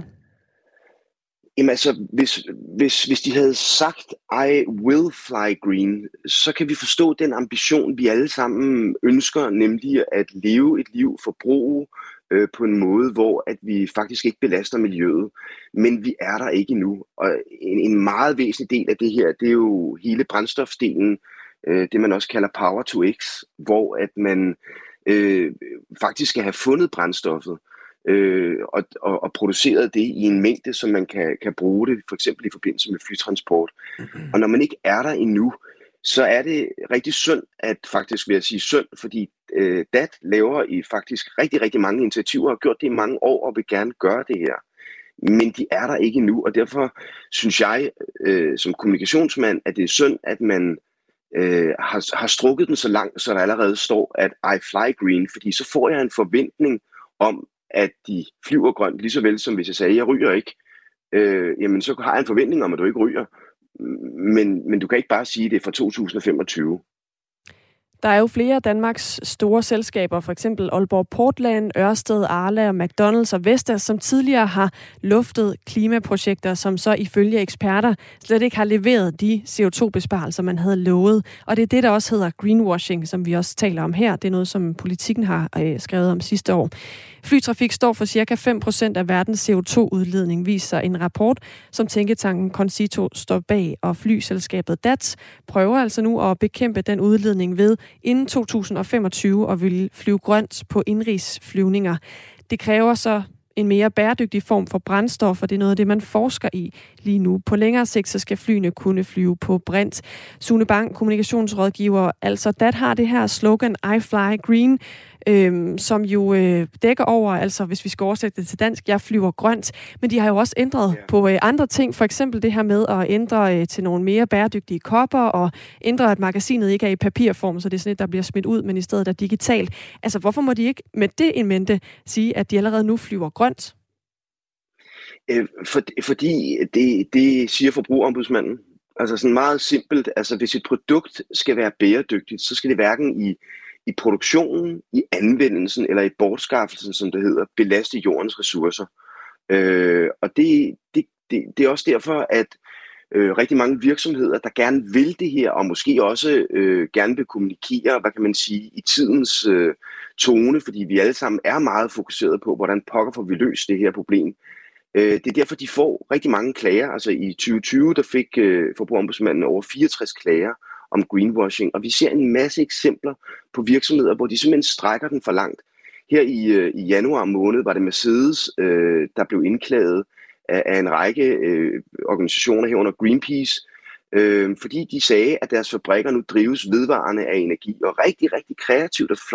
Jamen altså, hvis, hvis, hvis de havde sagt, I will fly green, så kan vi forstå den ambition, vi alle sammen ønsker, nemlig at leve et liv, forbruge øh, på en måde, hvor at vi faktisk ikke belaster miljøet. Men vi er der ikke endnu. Og en, en meget væsentlig del af det her, det er jo hele brændstofdelen, øh, det man også kalder power to x, hvor at man øh, faktisk skal have fundet brændstoffet. Øh, og, og, og produceret det i en mængde, som man kan, kan bruge det, for eksempel i forbindelse med flytransport. Mm-hmm. Og når man ikke er der endnu, så er det rigtig synd, at faktisk vil jeg sige synd, fordi øh, D A T laver i faktisk rigtig, rigtig mange initiativer, og har gjort det i mange år, og vil gerne gøre det her. Men de er der ikke endnu, og derfor synes jeg øh, som kommunikationsmand, at det er synd, at man øh, har, har strukket den så langt, så der allerede står, at I fly green, fordi så får jeg en forventning om, at de flyver grønt, lige så vel som hvis jeg sagde, jeg ryger ikke, øh, jamen så har jeg en forventning om, at du ikke ryger. Men, men du kan ikke bare sige, at det er fra to tusind og femogtyve. Der er jo flere af Danmarks store selskaber, for eksempel Aalborg Portland, Ørsted, Arla og McDonald's og Vestas, som tidligere har luftet klimaprojekter, som så ifølge eksperter slet ikke har leveret de C O to besparelser, man havde lovet. Og det er det, der også hedder greenwashing, som vi også taler om her. Det er noget, som Politikken har øh, skrevet om sidste år. Flytrafik står for cirka fem procent af verdens C O to udledning, viser en rapport, som tænketanken Concito står bag, og flyselskabet D A T prøver altså nu at bekæmpe den udledning ved inden to tusind og femogtyve og vil flyve grønt på indrigsflyvninger. Det kræver så en mere bæredygtig form for brændstof, og det er noget af det, man forsker i lige nu. På længere sigt, så skal flyene kunne flyve på brint. Sune Bang, kommunikationsrådgiver, altså D A T har det her slogan I Fly Green, øhm, som jo øh, dækker over, altså hvis vi skal oversætte det til dansk, jeg flyver grønt, men de har jo også ændret yeah. på øh, andre ting, for eksempel det her med at ændre øh, til nogle mere bæredygtige kopper, og ændre, at magasinet ikke er i papirform, så det er sådan et, der bliver smidt ud, men i stedet er digitalt. Altså, hvorfor må de ikke med det in mente sige, at de allerede nu flyver grønt? Øh, for, fordi det, det siger forbrugerombudsmanden. Altså sådan meget simpelt, altså hvis et produkt skal være bæredygtigt, så skal det hverken i i produktionen, i anvendelsen eller i bortskaffelsen, som det hedder, belaste jordens ressourcer. Øh, og det, det, det, det er også derfor, at øh, rigtig mange virksomheder, der gerne vil det her, og måske også øh, gerne vil kommunikere, hvad kan man sige, i tidens øh, tone, fordi vi alle sammen er meget fokuseret på, hvordan pokker får vi løst det her problem. Øh, det er derfor, de får rigtig mange klager. Altså i tyve tyve, der fik øh, forbrugerombudsmanden over fireogtres klager om greenwashing, og vi ser en masse eksempler på virksomheder, hvor de simpelthen strækker den for langt. Her i, øh, i januar måned var det Mercedes, øh, der blev indklaget af, af en række øh, organisationer herunder Greenpeace, øh, fordi de sagde, at deres fabrikker nu drives vedvarende af energi, og rigtig, rigtig kreativt og flot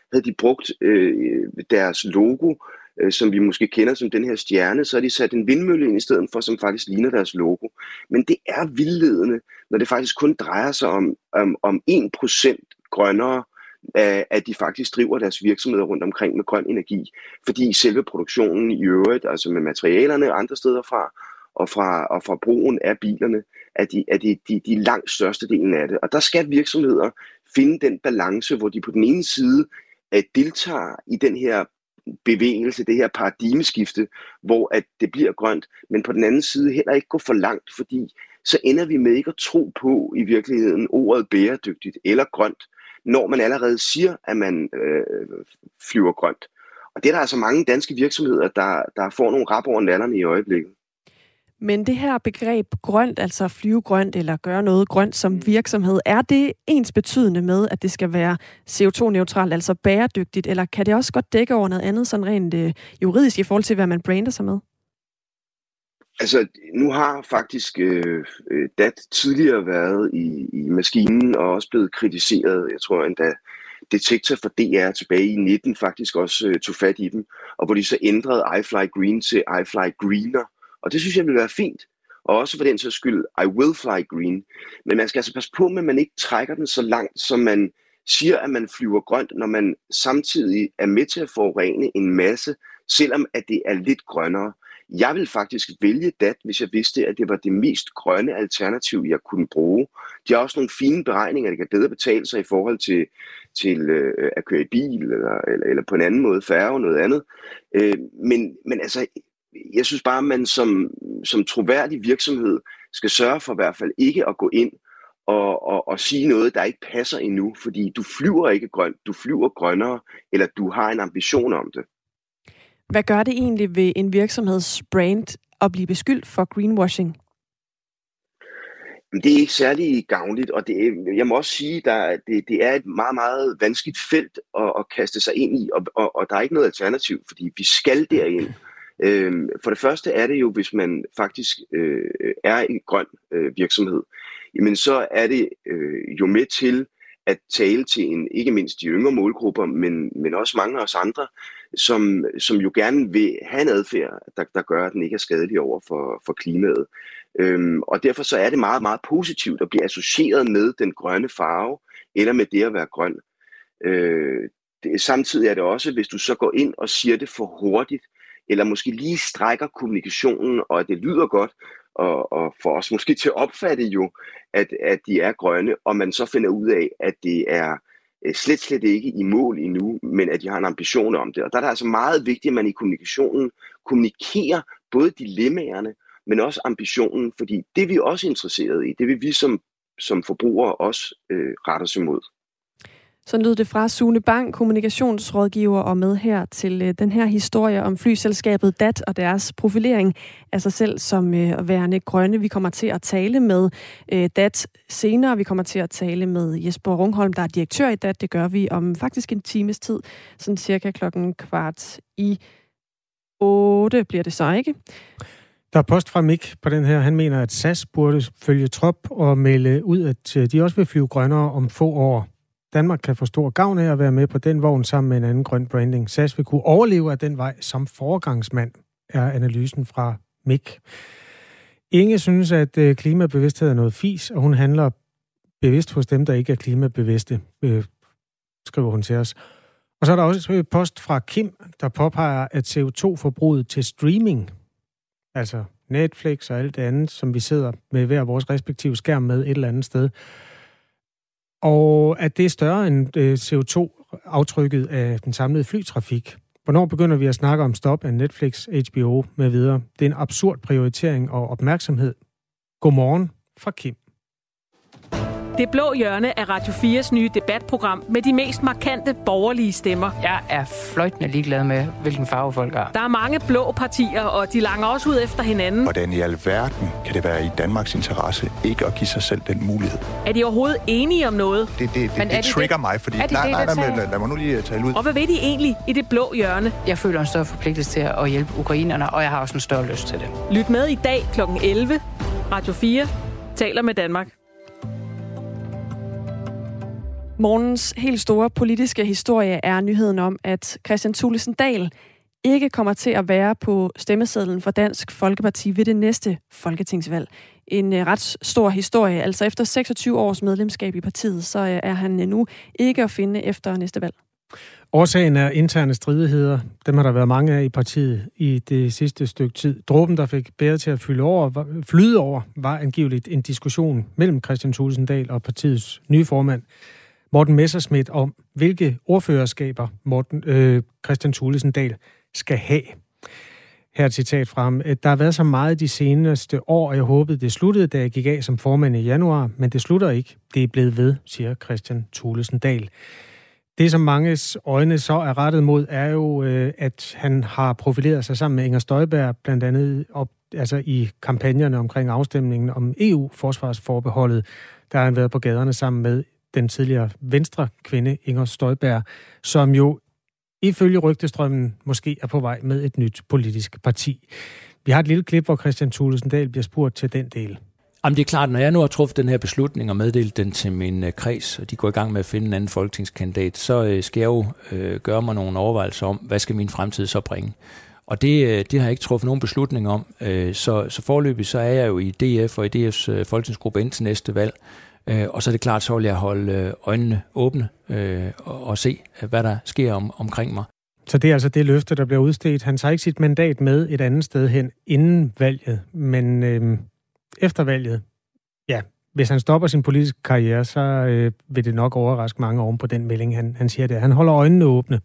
havde de brugt øh, deres logo, øh, som vi måske kender som den her stjerne, så har de sat en vindmølle ind i stedet for, som faktisk ligner deres logo. Men det er vildledende, når det faktisk kun drejer sig om, om, om en procent grønnere, at de faktisk driver deres virksomheder rundt omkring med grøn energi, fordi selve produktionen i øvrigt, altså med materialerne andre steder fra, og fra, og fra brugen af bilerne, er de, er de, de, de langt største delen af det. Og der skal virksomheder finde den balance, hvor de på den ene side at deltager i den her bevægelse, det her paradigmeskifte, hvor at det bliver grønt, men på den anden side heller ikke gå for langt, fordi så ender vi med ikke at tro på i virkeligheden ordet bæredygtigt eller grønt, når man allerede siger, at man øh, flyver grønt. Og det er der altså mange danske virksomheder, der, der får nogle rap over nallerne i øjeblikket. Men det her begreb grønt, altså flyve grønt eller gøre noget grønt som virksomhed, er det ens betydende med, at det skal være C O to neutralt, altså bæredygtigt, eller kan det også godt dække over noget andet, sådan rent øh, juridisk i forhold til, hvad man brander sig med? Altså, nu har faktisk øh, D A T tidligere været i, i maskinen og også blevet kritiseret. Jeg tror endda Detektor for D R tilbage i nitten faktisk også øh, tog fat i dem, og hvor de så ændrede I Fly Green til I Fly Greener. Og det synes jeg vil være fint. Og også for den sags skyld, I Will Fly Green. Men man skal altså passe på med, at man ikke trækker den så langt, som man siger, at man flyver grønt, når man samtidig er med til at forurene en masse, selvom at det er lidt grønnere. Jeg vil faktisk vælge D A T, hvis jeg vidste, at det var det mest grønne alternativ, jeg kunne bruge. De har også nogle fine beregninger, det kan bedre betale sig i forhold til, til øh, at køre i bil, eller, eller, eller på en anden måde færge, noget andet. Øh, men, men altså, jeg synes bare, at man som, som troværdig virksomhed skal sørge for i hvert fald ikke at gå ind og, og, og sige noget, der ikke passer endnu, fordi du flyver ikke grønt, du flyver grønnere, eller du har en ambition om det. Hvad gør det egentlig ved en virksomheds brand at blive beskyldt for greenwashing? Det er ikke særlig gavnligt, og det er, jeg må også sige, at det, det er et meget, meget vanskeligt felt at, at kaste sig ind i, og, og, og der er ikke noget alternativ, fordi vi skal derind. Øhm, for det første er det jo, hvis man faktisk øh, er en grøn øh, virksomhed, jamen så er det øh, jo med til at tale til en, ikke mindst de yngre målgrupper, men, men også mange af os andre, som, som jo gerne vil have en adfærd, der, der gør, at den ikke er skadelig over for, for klimaet. Øhm, og derfor så er det meget, meget positivt at blive associeret med den grønne farve, eller med det at være grøn. Øh, det, samtidig er det også, hvis du så går ind og siger det for hurtigt, eller måske lige strækker kommunikationen, og at det lyder godt, og, og for os måske til at opfatte jo, at, at de er grønne, og man så finder ud af, at det er slet, slet ikke i mål endnu, men at de har en ambition om det. Og der er det altså meget vigtigt, at man i kommunikationen kommunikerer både dilemmaerne, men også ambitionen, fordi det er vi også interesseret i. Det vil vi som, som forbrugere også øh, rette os imod. Så lød det fra Sune Bang, kommunikationsrådgiver, og med her til øh, den her historie om flyselskabet D A T og deres profilering af sig selv som øh, værende grønne. Vi kommer til at tale med øh, D A T senere. Vi kommer til at tale med Jesper Rungholm, der er direktør i D A T. Det gør vi om faktisk en times tid, sådan cirka klokken kvart i otte bliver det så, ikke? Der er post fra Mik på den her. Han mener, at S A S burde følge trop og melde ud, at de også vil flyve grønnere om få år. Danmark kan få stor gavn af at være med på den vogn sammen med en anden grøn branding. S A S vil kunne overleve af den vej som foregangsmand, er analysen fra Mik. Inge synes, at klimabevidsthed er noget fis, og hun handler bevidst hos dem, der ikke er klimabevidste, øh, skriver hun til os. Og så er der også et post fra Kim, der påpeger, at C O to forbruget til streaming, altså Netflix og alt det andet, som vi sidder med hver vores respektive skærm med et eller andet sted, og at det er større end C O to aftrykket af den samlede flytrafik. Hvornår begynder vi at snakke om stop af Netflix, H B O med videre? Det er en absurd prioritering og opmærksomhed. Godmorgen fra Kim. Det blå hjørne er Radio fires nye debatprogram med de mest markante borgerlige stemmer. Jeg er fløjtende ligeglad med, hvilken farve folk har. Der er mange blå partier, og de langer også ud efter hinanden. Hvordan i alverden kan det være i Danmarks interesse ikke at give sig selv den mulighed? Er de overhovedet enige om noget? Det, det, det, det, det trigger det? mig, fordi... Det nej, det, nej, nej, nej, lad, lad mig nu lige tale ud. Og hvad ved de egentlig i det blå hjørne? Jeg føler en større forpligtelse til at hjælpe ukrainerne, og jeg har også en større lyst til det. Lyt med i dag klokken elleve. Radio fire taler med Danmark. Morgens helt store politiske historie er nyheden om, at Kristian Thulesen Dahl ikke kommer til at være på stemmesedlen for Dansk Folkeparti ved det næste folketingsvalg. En uh, ret stor historie. Altså efter seksogtyve års medlemskab i partiet, så uh, er han nu ikke at finde efter næste valg. Årsagen er interne stridigheder. Dem har der været mange af i partiet i det sidste stykke tid. Dråben, der fik bæret til at flyde over, var, flyde over, var angiveligt en diskussion mellem Kristian Thulesen Dahl og partiets nye formand, Morten Messerschmidt, om hvilke ordførerskaber Morten, øh, Kristian Thulesen Dahl skal have. Her er et citat fra ham. Der har været så meget de seneste år, og jeg håbede, det sluttede, da jeg gik af som formand i januar, men det slutter ikke. Det er blevet ved, siger Kristian Thulesen Dahl. Det, som manges øjne så er rettet mod, er jo, at han har profileret sig sammen med Inger Støjberg, blandt andet op, altså i kampagnerne omkring afstemningen om E U-forsvarsforbeholdet. Der har han været på gaderne sammen med den tidligere venstre kvinde Inger Støjberg, som jo ifølge rygtestrømmen måske er på vej med et nyt politisk parti. Vi har et lille klip, hvor Kristian Thulesen Dahl bliver spurgt til den del. Jamen det er klart, når jeg nu har truffet den her beslutning og meddelt den til min øh, kreds, og de går i gang med at finde en anden folketingskandidat, så øh, skal jeg jo øh, gøre mig nogle overvejelser om, hvad skal min fremtid så bringe. Og det, øh, det har jeg ikke truffet nogen beslutning om, øh, så, så foreløbig så er jeg jo i D F og i D F's øh, folketingsgruppe indtil næste valg, øh, og så er det klart, så vil jeg holde øh, øjnene åbne øh, og, og se, hvad der sker om, omkring mig. Så det er altså det løfte, der bliver udstedt. Han tager ikke sit mandat med et andet sted hen inden valget, men øh, efter valget, ja, hvis han stopper sin politiske karriere, så øh, vil det nok overraske mange oven på den melding, han, han siger der. Han holder øjnene åbne.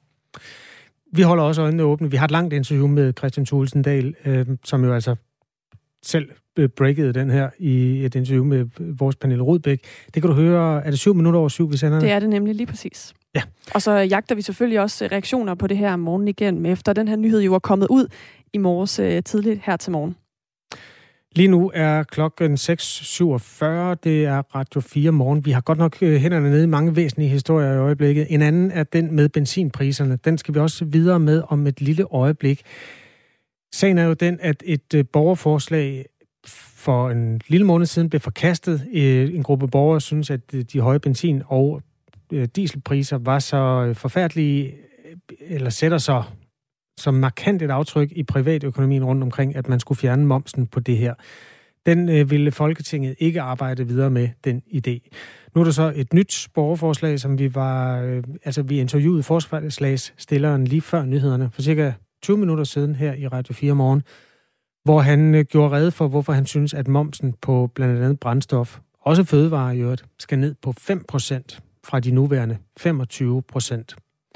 Vi holder også øjnene åbne. Vi har et langt interview med Kristian Thulesen Dahl, øh, som jo altså selv breakede den her i et interview med vores Pernille Rudbæk. Det kan du høre, er det syv minutter over syv, vi sender det? Det er det nemlig lige præcis. Ja. Og så jagter vi selvfølgelig også reaktioner på det her om morgenen igen, efter den her nyhed jo er kommet ud i morges øh, tidligt her til morgen. Lige nu er klokken seks syvogfyrre. Det er Radio fire morgen. Vi har godt nok hænderne nede i mange væsentlige historier i øjeblikket. En anden er den med benzinpriserne. Den skal vi også videre med om et lille øjeblik. Sagen er jo den, at et borgerforslag for en lille måned siden blev forkastet. En gruppe borgere synes, at de høje benzin- og dieselpriser var så forfærdelige, eller sætter så som markant et aftryk i privatøkonomien rundt omkring, at man skulle fjerne momsen på det her. Den øh, ville Folketinget ikke arbejde videre med, den idé. Nu er der så et nyt borgerforslag, som vi var, øh, altså vi interviewede forslagsstilleren lige før nyhederne, for cirka tyve minutter siden her i Radio fire morgen, hvor han øh, gjorde rede for, hvorfor han synes, at momsen på blandt andet brændstof, også fødevarer i øvrigt, skal ned på fem procent fra de nuværende femogtyve procent.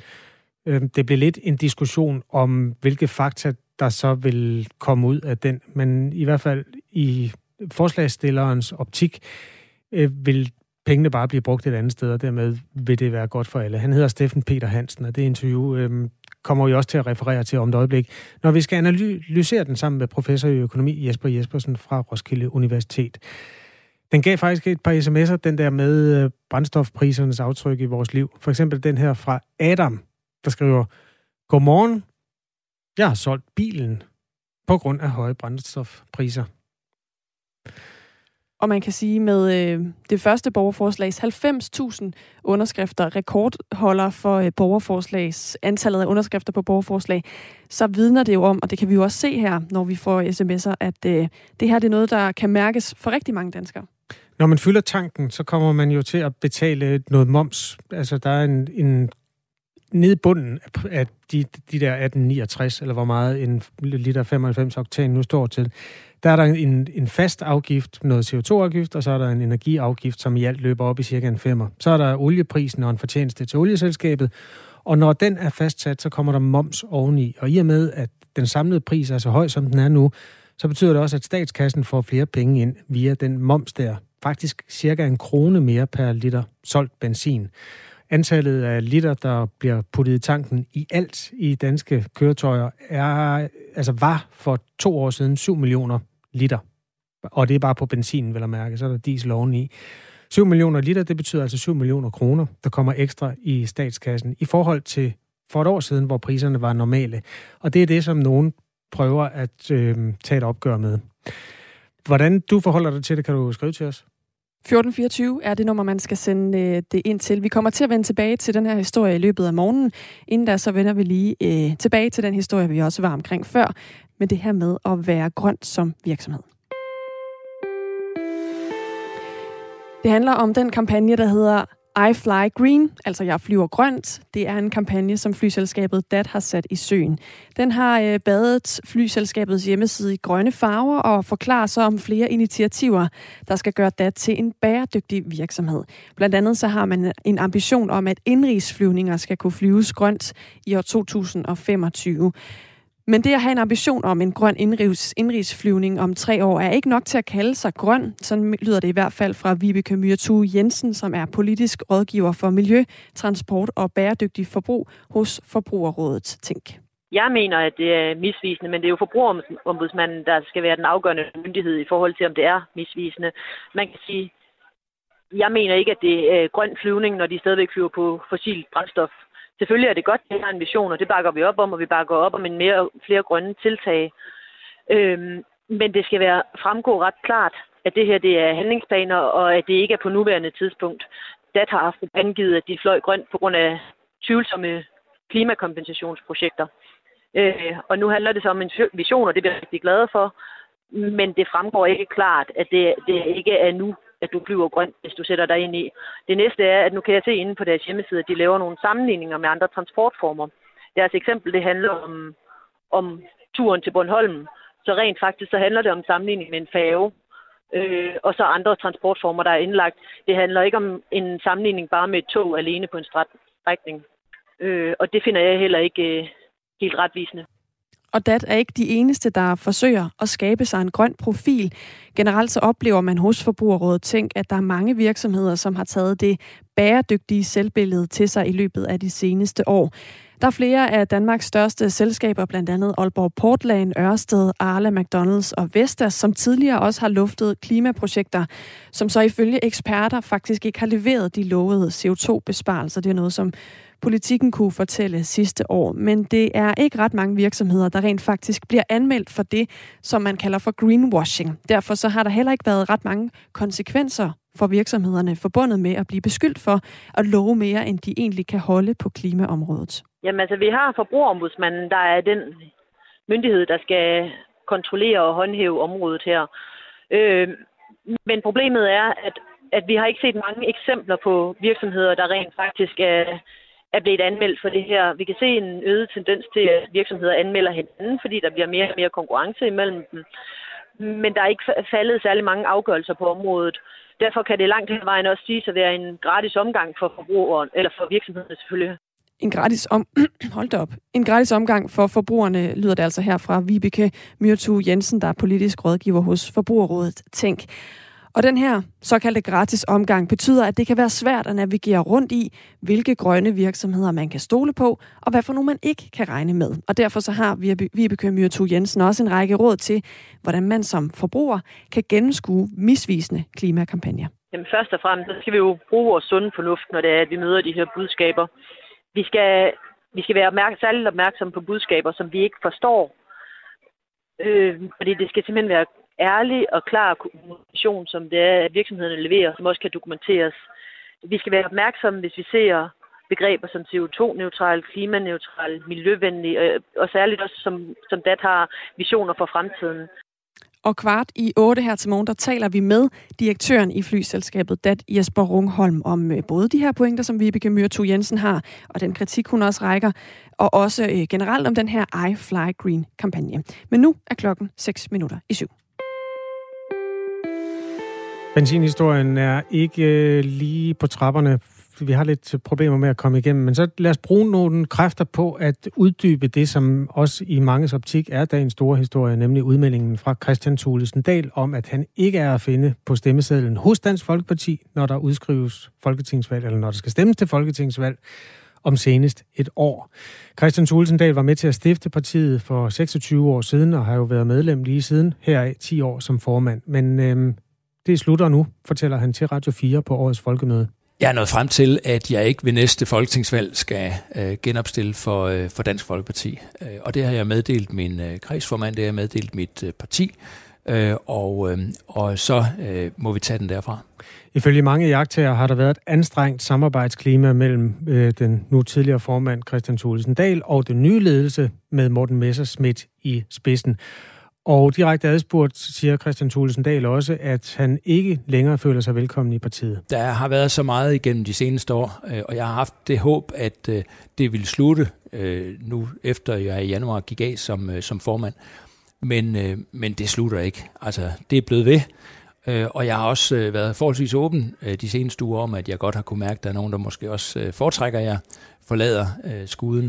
Det blev lidt en diskussion om, hvilke fakta, der så vil komme ud af den. Men i hvert fald i forslagsstillerens optik vil pengene bare blive brugt et andet sted, og dermed vil det være godt for alle. Han hedder Steffen Peter Hansen, og det interview øh, kommer vi også til at referere til om et øjeblik, når vi skal analysere den sammen med professor i økonomi Jesper Jespersen fra Roskilde Universitet. Den gav faktisk et par sms'er, den der med brændstofprisernes aftryk i vores liv. For eksempel den her fra Adam, der skriver: Godmorgen, jeg har solgt bilen på grund af høje brændstofpriser. Og man kan sige, med øh, det første borgerforslags halvfems tusind underskrifter, rekordholder for øh, borgerforslags, antallet af underskrifter på borgerforslag, så vidner det jo om, og det kan vi jo også se her, når vi får sms'er, at øh, det her det er noget, der kan mærkes for rigtig mange danskere. Når man fylder tanken, så kommer man jo til at betale noget moms. Altså, der er en, en nede i bunden af de, de der atten niogtres, eller hvor meget en liter femoghalvfems oktan nu står til, der er der en, en fast afgift, noget C O to afgift, og så er der en energiafgift, som i alt løber op i cirka en femmer. Så er der olieprisen og en fortjeneste til olieselskabet, og når den er fastsat, så kommer der moms oveni. Og i og med, at den samlede pris er så høj, som den er nu, så betyder det også, at statskassen får flere penge ind via den moms der. Faktisk cirka en krone mere per liter solgt benzin. Antallet af liter, der bliver puttet i tanken i alt i danske køretøjer, er, altså var for to år siden syv millioner liter. Og det er bare på benzinen, vil jeg mærke. Så er der diesel oveni. syv millioner liter, det betyder altså syv millioner kroner, der kommer ekstra i statskassen i forhold til for et år siden, hvor priserne var normale. Og det er det, som nogen prøver at øh, tage et opgør med. Hvordan du forholder dig til det, kan du skrive til os. fjorten fireogtyve er det nummer, man skal sende øh, det ind til. Vi kommer til at vende tilbage til den her historie i løbet af morgenen. Inden da, så vender vi lige øh, tilbage til den historie, vi også var omkring før, med det her med at være grønt som virksomhed. Det handler om den kampagne, der hedder I Fly Green, altså jeg flyver grønt. Det er en kampagne, som flyselskabet D A T har sat i søen. Den har øh, badet flyselskabets hjemmeside i grønne farver og forklarer så om flere initiativer, der skal gøre D A T til en bæredygtig virksomhed. Blandt andet så har man en ambition om, at indrigsflyvninger skal kunne flyves grønt i år to tusind og femogtyve. Men det at have en ambition om en grøn indrigs, indrigsflyvning om tre år er ikke nok til at kalde sig grøn. Sådan lyder det i hvert fald fra Vibeke Myhrtue Jensen, som er politisk rådgiver for miljø, transport og bæredygtig forbrug hos Forbrugerrådet Tænk. Jeg mener, at det er misvisende, men det er jo forbrugerombudsmanden, der skal være den afgørende myndighed i forhold til, om det er misvisende. Man kan sige, jeg mener ikke, at det er grøn flyvning, når de stadigvæk flyver på fossilt brændstof. Selvfølgelig er det godt, at vi har en vision, og det bakker vi op om, og vi bakker op om en mere, flere grønne tiltag. Øhm, men det skal være fremgå ret klart, at det her det er handlingsplaner, og at det ikke er på nuværende tidspunkt. D A T har haft angivet, at de fløj grønt på grund af tvivlsomme klimakompensationsprojekter. Øh, og nu handler det så om en vision, og det bliver jeg rigtig glad for. Men det fremgår ikke klart, at det, det ikke er nu, at du flyver grønt, hvis du sætter dig ind i. Det næste er, at nu kan jeg se inde på deres hjemmeside, at de laver nogle sammenligninger med andre transportformer. Deres eksempel, det handler om, om turen til Bornholm. Så rent faktisk, så handler det om sammenligning med en færge. Øh, og så andre transportformer, der er indlagt. Det handler ikke om en sammenligning bare med et tog alene på en strækning. Øh, og det finder jeg heller ikke øh, helt retvisende. Og D A T er ikke de eneste, der forsøger at skabe sig en grøn profil. Generelt så oplever man hos Forbrugerrådet Tænk, at der er mange virksomheder, som har taget det bæredygtige selvbillede til sig i løbet af de seneste år. Der er flere af Danmarks største selskaber, blandt andet Aalborg Portland, Ørsted, Arla, McDonald's og Vestas, som tidligere også har luftet klimaprojekter, som så ifølge eksperter faktisk ikke har leveret de lovede C O to besparelser. Det er noget, som Politikken kunne fortælle sidste år, men det er ikke ret mange virksomheder, der rent faktisk bliver anmeldt for det, som man kalder for greenwashing. Derfor så har der heller ikke været ret mange konsekvenser for virksomhederne forbundet med at blive beskyldt for at love mere, end de egentlig kan holde på klimaområdet. Jamen altså, vi har Forbrugerombudsmanden, der er den myndighed, der skal kontrollere og håndhæve området her. Øh, men problemet er, at, at vi har ikke set mange eksempler på virksomheder, der rent faktisk er er blevet anmeldt for det her. Vi kan se en øget tendens til, at virksomheder anmelder hinanden, fordi der bliver mere og mere konkurrence imellem dem. Men der er ikke faldet særlig mange afgørelser på området. Derfor kan det langt hen ad vejen også siges at være en gratis omgang for forbrugeren, eller for virksomhederne selvfølgelig. En gratis om Hold da op. En gratis omgang for forbrugerne, lyder det altså her fra Vibeke Myhrtue Jensen, der er politisk rådgiver hos Forbrugerrådet Tænk. Og den her såkaldte gratis omgang betyder, at det kan være svært at navigere rundt i, hvilke grønne virksomheder man kan stole på, og hvad for nogle man ikke kan regne med. Og derfor så har Vibeke Myhrtue Jensen også en række råd til, hvordan man som forbruger kan gennemskue misvisende klimakampagner. Jamen først og fremmest så skal vi jo bruge vores sunde fornuft, når det er, at vi møder de her budskaber. Vi skal, vi skal være opmærk- særligt opmærksomme på budskaber, som vi ikke forstår. Øh, fordi det skal simpelthen være ærlig og klar kommunikation, som det er, at virksomhederne leverer, som også kan dokumenteres. Vi skal være opmærksomme, hvis vi ser begreber som C O to neutral, klimaneutral, miljøvenlig, og særligt også som, som D A T har visioner for fremtiden. Og kvart i otte her til morgen, der taler vi med direktøren i flyselskabet D A T, Jesper Rungholm, om både de her pointer, som Vibeke Myhrtue Jensen har, og den kritik, hun også rækker, og også generelt om den her I Fly Green-kampagne. Men nu er klokken seks minutter i syv. Benzinhistorien er ikke lige på trapperne. Vi har lidt problemer med at komme igennem, men så lad os bruge nogle kræfter på at uddybe det, som også i manges optik er dagens store historie, nemlig udmeldingen fra Kristian Thulesen Dahl om, at han ikke er at finde på stemmesedlen hos Dansk Folkeparti, når der udskrives folketingsvalg, eller når der skal stemmes til folketingsvalg om senest et år. Kristian Thulesen Dahl var med til at stifte partiet for seksogtyve år siden, og har jo været medlem lige siden, heraf ti år som formand. Men øhm, det slutter nu, fortæller han til Radio fire på årets folkemøde. Jeg er nået frem til, at jeg ikke ved næste folketingsvalg skal øh, genopstille for, øh, for Dansk Folkeparti. Øh, og det har jeg meddelt min øh, kredsformand, det har jeg meddelt mit øh, parti, øh, og, øh, og så øh, må vi tage den derfra. Ifølge mange iagttagere har der været et anstrengt samarbejdsklima mellem øh, den nu tidligere formand Kristian Thulesen Dahl og den nye ledelse med Morten Messerschmidt i spidsen. Og direkte adspurgt siger Kristian Thulesen Dahl også, at han ikke længere føler sig velkommen i partiet. Der har været så meget igennem de seneste år, og jeg har haft det håb, at det ville slutte nu, efter jeg i januar gik af som, som formand. Men, men det slutter ikke. Altså, det er blevet ved. Og jeg har også været forholdsvis åben de seneste uger om, at jeg godt har kunne mærke, at der er nogen, der måske også foretrækker, at jeg forlader skuden.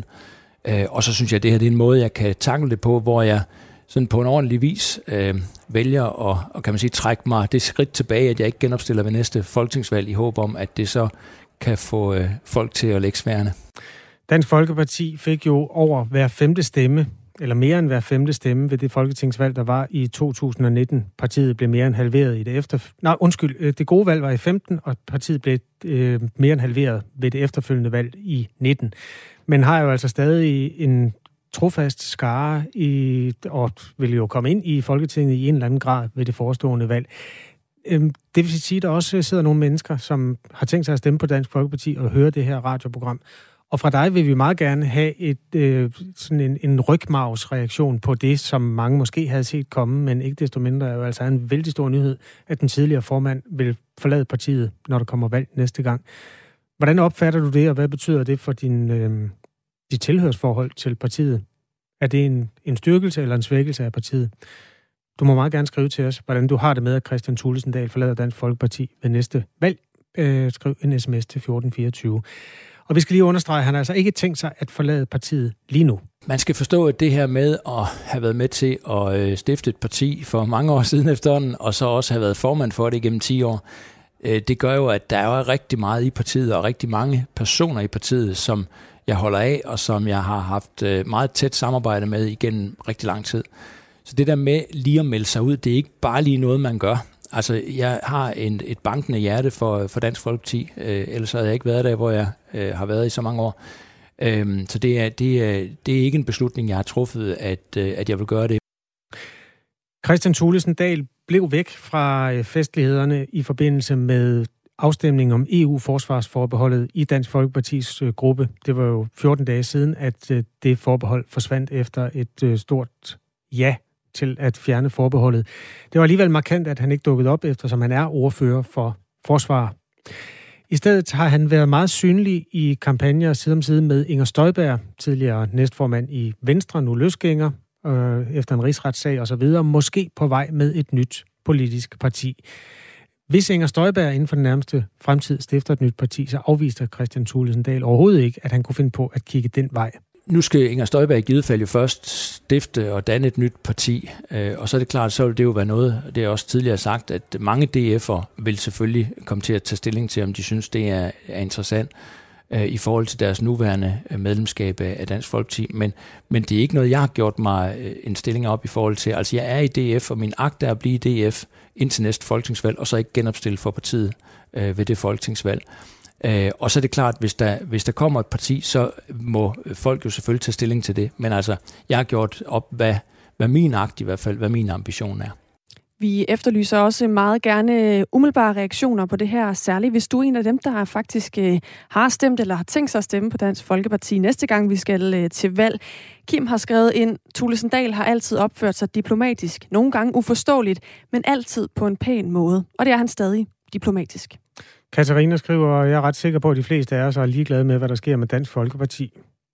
Og så synes jeg, at det her det er en måde, jeg kan tackle det på, hvor jeg sådan på en ordentlig vis øh, vælger at og kan man sige, trække mig det skridt tilbage, at jeg ikke genopstiller ved næste folketingsvalg i håb om, at det så kan få øh, folk til at lægge sværene. Dansk Folkeparti fik jo over hver femte stemme, eller mere end hver femte stemme ved det folketingsvalg, der var i to tusind nitten. Partiet blev mere end halveret i det efter... Nej, undskyld, det gode valg var i femten, og partiet blev øh, mere end halveret ved det efterfølgende valg i nitten. Men har jo altså stadig en trofast skare i, og vil jo komme ind i Folketinget i en eller anden grad ved det forestående valg. Det vil sige, at der også sidder nogle mennesker, som har tænkt sig at stemme på Dansk Folkeparti og høre det her radioprogram. Og fra dig vil vi meget gerne have et, øh, sådan en, en rygmarvsreaktion på det, som mange måske havde set komme, men ikke desto mindre er jo altså en vældig stor nyhed, at den tidligere formand vil forlade partiet, når der kommer valg næste gang. Hvordan opfatter du det, og hvad betyder det for din... Øh, dit tilhørsforhold til partiet? Er det en, en styrkelse eller en svækkelse af partiet? Du må meget gerne skrive til os, hvordan du har det med, at Kristian Thulesen Dahl forlader Dansk Folkeparti ved næste valg. Øh, skriv en sms til fjorten fireogtyve. Og vi skal lige understrege, at han altså ikke tænkt sig at forlade partiet lige nu. Man skal forstå, at det her med at have været med til at stifte et parti for mange år siden efterhånden, og så også have været formand for det gennem ti år, det gør jo, at der er rigtig meget i partiet, og rigtig mange personer i partiet, som jeg holder af, og som jeg har haft meget tæt samarbejde med igennem rigtig lang tid. Så det der med lige at melde sig ud, det er ikke bare lige noget, man gør. Altså, jeg har en, et bankende hjerte for, for Dansk Folkeparti, øh, ellers havde jeg ikke været der, hvor jeg øh, har været i så mange år. Øh, så det er, det, er, det er ikke en beslutning, jeg har truffet, at, øh, at jeg vil gøre det. Kristian Thulesen Dahl blev væk fra festlighederne i forbindelse med afstemningen om E U-forsvarsforbeholdet i Dansk Folkepartis øh, gruppe. Det var jo fjorten dage siden, at øh, det forbehold forsvandt efter et øh, stort ja til at fjerne forbeholdet. Det var alligevel markant, at han ikke dukkede op, eftersom han er ordfører for forsvar. I stedet har han været meget synlig i kampagner side om side med Inger Støjberg, tidligere næstformand i Venstre, nu løsgænger, øh, efter en rigsretssag osv., måske på vej med et nyt politisk parti. Hvis Inger Støjberg inden for den nærmeste fremtid stifter et nyt parti, så afviste Kristian Thulesen Dahl overhovedet ikke, at han kunne finde på at kigge den vej. Nu skal Inger Støjberg i givet fald jo først stifte og danne et nyt parti, og så er det klart, så vil det jo være noget, det er også tidligere sagt, at mange D F'er vil selvfølgelig komme til at tage stilling til, om de synes, det er, er interessant i forhold til deres nuværende medlemskab af Dansk Folkeparti, men, men det er ikke noget, jeg har gjort mig en stilling op i forhold til. Altså jeg er i D F, og min agt er at blive i D F indtil næste folketingsvalg, og så ikke genopstille for partiet ved det folketingsvalg. Øh, og så er det klart, hvis der, hvis der kommer et parti, så må folk jo selvfølgelig tage stilling til det. Men altså, jeg har gjort op, hvad, hvad min agt i hvert fald, hvad min ambition er. Vi efterlyser også meget gerne umiddelbare reaktioner på det her, særligt hvis du er en af dem, der faktisk øh, har stemt eller har tænkt sig at stemme på Dansk Folkeparti næste gang, vi skal øh, til valg. Kim har skrevet ind, Thulesen Dahl har altid opført sig diplomatisk, nogle gange uforståeligt, men altid på en pæn måde. Og det er han stadig, diplomatisk. Katarina skriver, og jeg er ret sikker på, at de fleste af os er ligeglade med, hvad der sker med Dansk Folkeparti.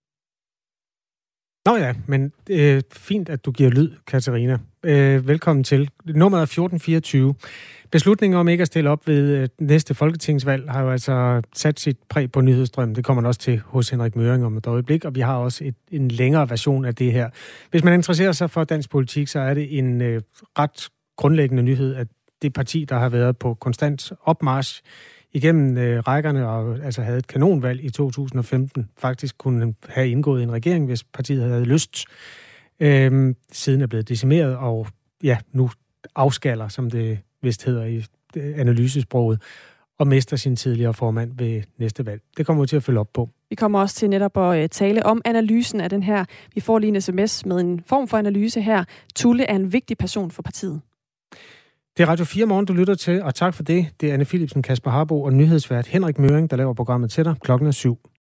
Nå ja, men øh, fint, at du giver lyd, Katarina. Øh, velkommen til. Nummeret er fjorten fireogtyve. Beslutningen om ikke at stille op ved øh, næste folketingsvalg har jo altså sat sit præg på nyhedsstrømmen. Det kommer man også til hos Henrik Møring om et øjeblik, og vi har også et, en længere version af det her. Hvis man interesserer sig for dansk politik, så er det en øh, ret grundlæggende nyhed, at det parti, der har været på konstant opmarch igennem øh, rækkerne og altså havde et kanonvalg i to tusind og femten, faktisk kunne have indgået en regering, hvis partiet havde lyst. Øhm, siden er blevet decimeret og ja, nu afskaller, som det vist hedder i analysesproget, og mister sin tidligere formand ved næste valg. Det kommer vi til at følge op på. Vi kommer også til netop at tale om analysen af den her. Vi får lige en sms med en form for analyse her. Tulle er en vigtig person for partiet. Det er Radio fire Morgen, du lytter til, og tak for det. Det er Anne Philipsen, Kasper Harbo og nyhedsvært Henrik Møring, der laver programmet til dig. Klokken er syv.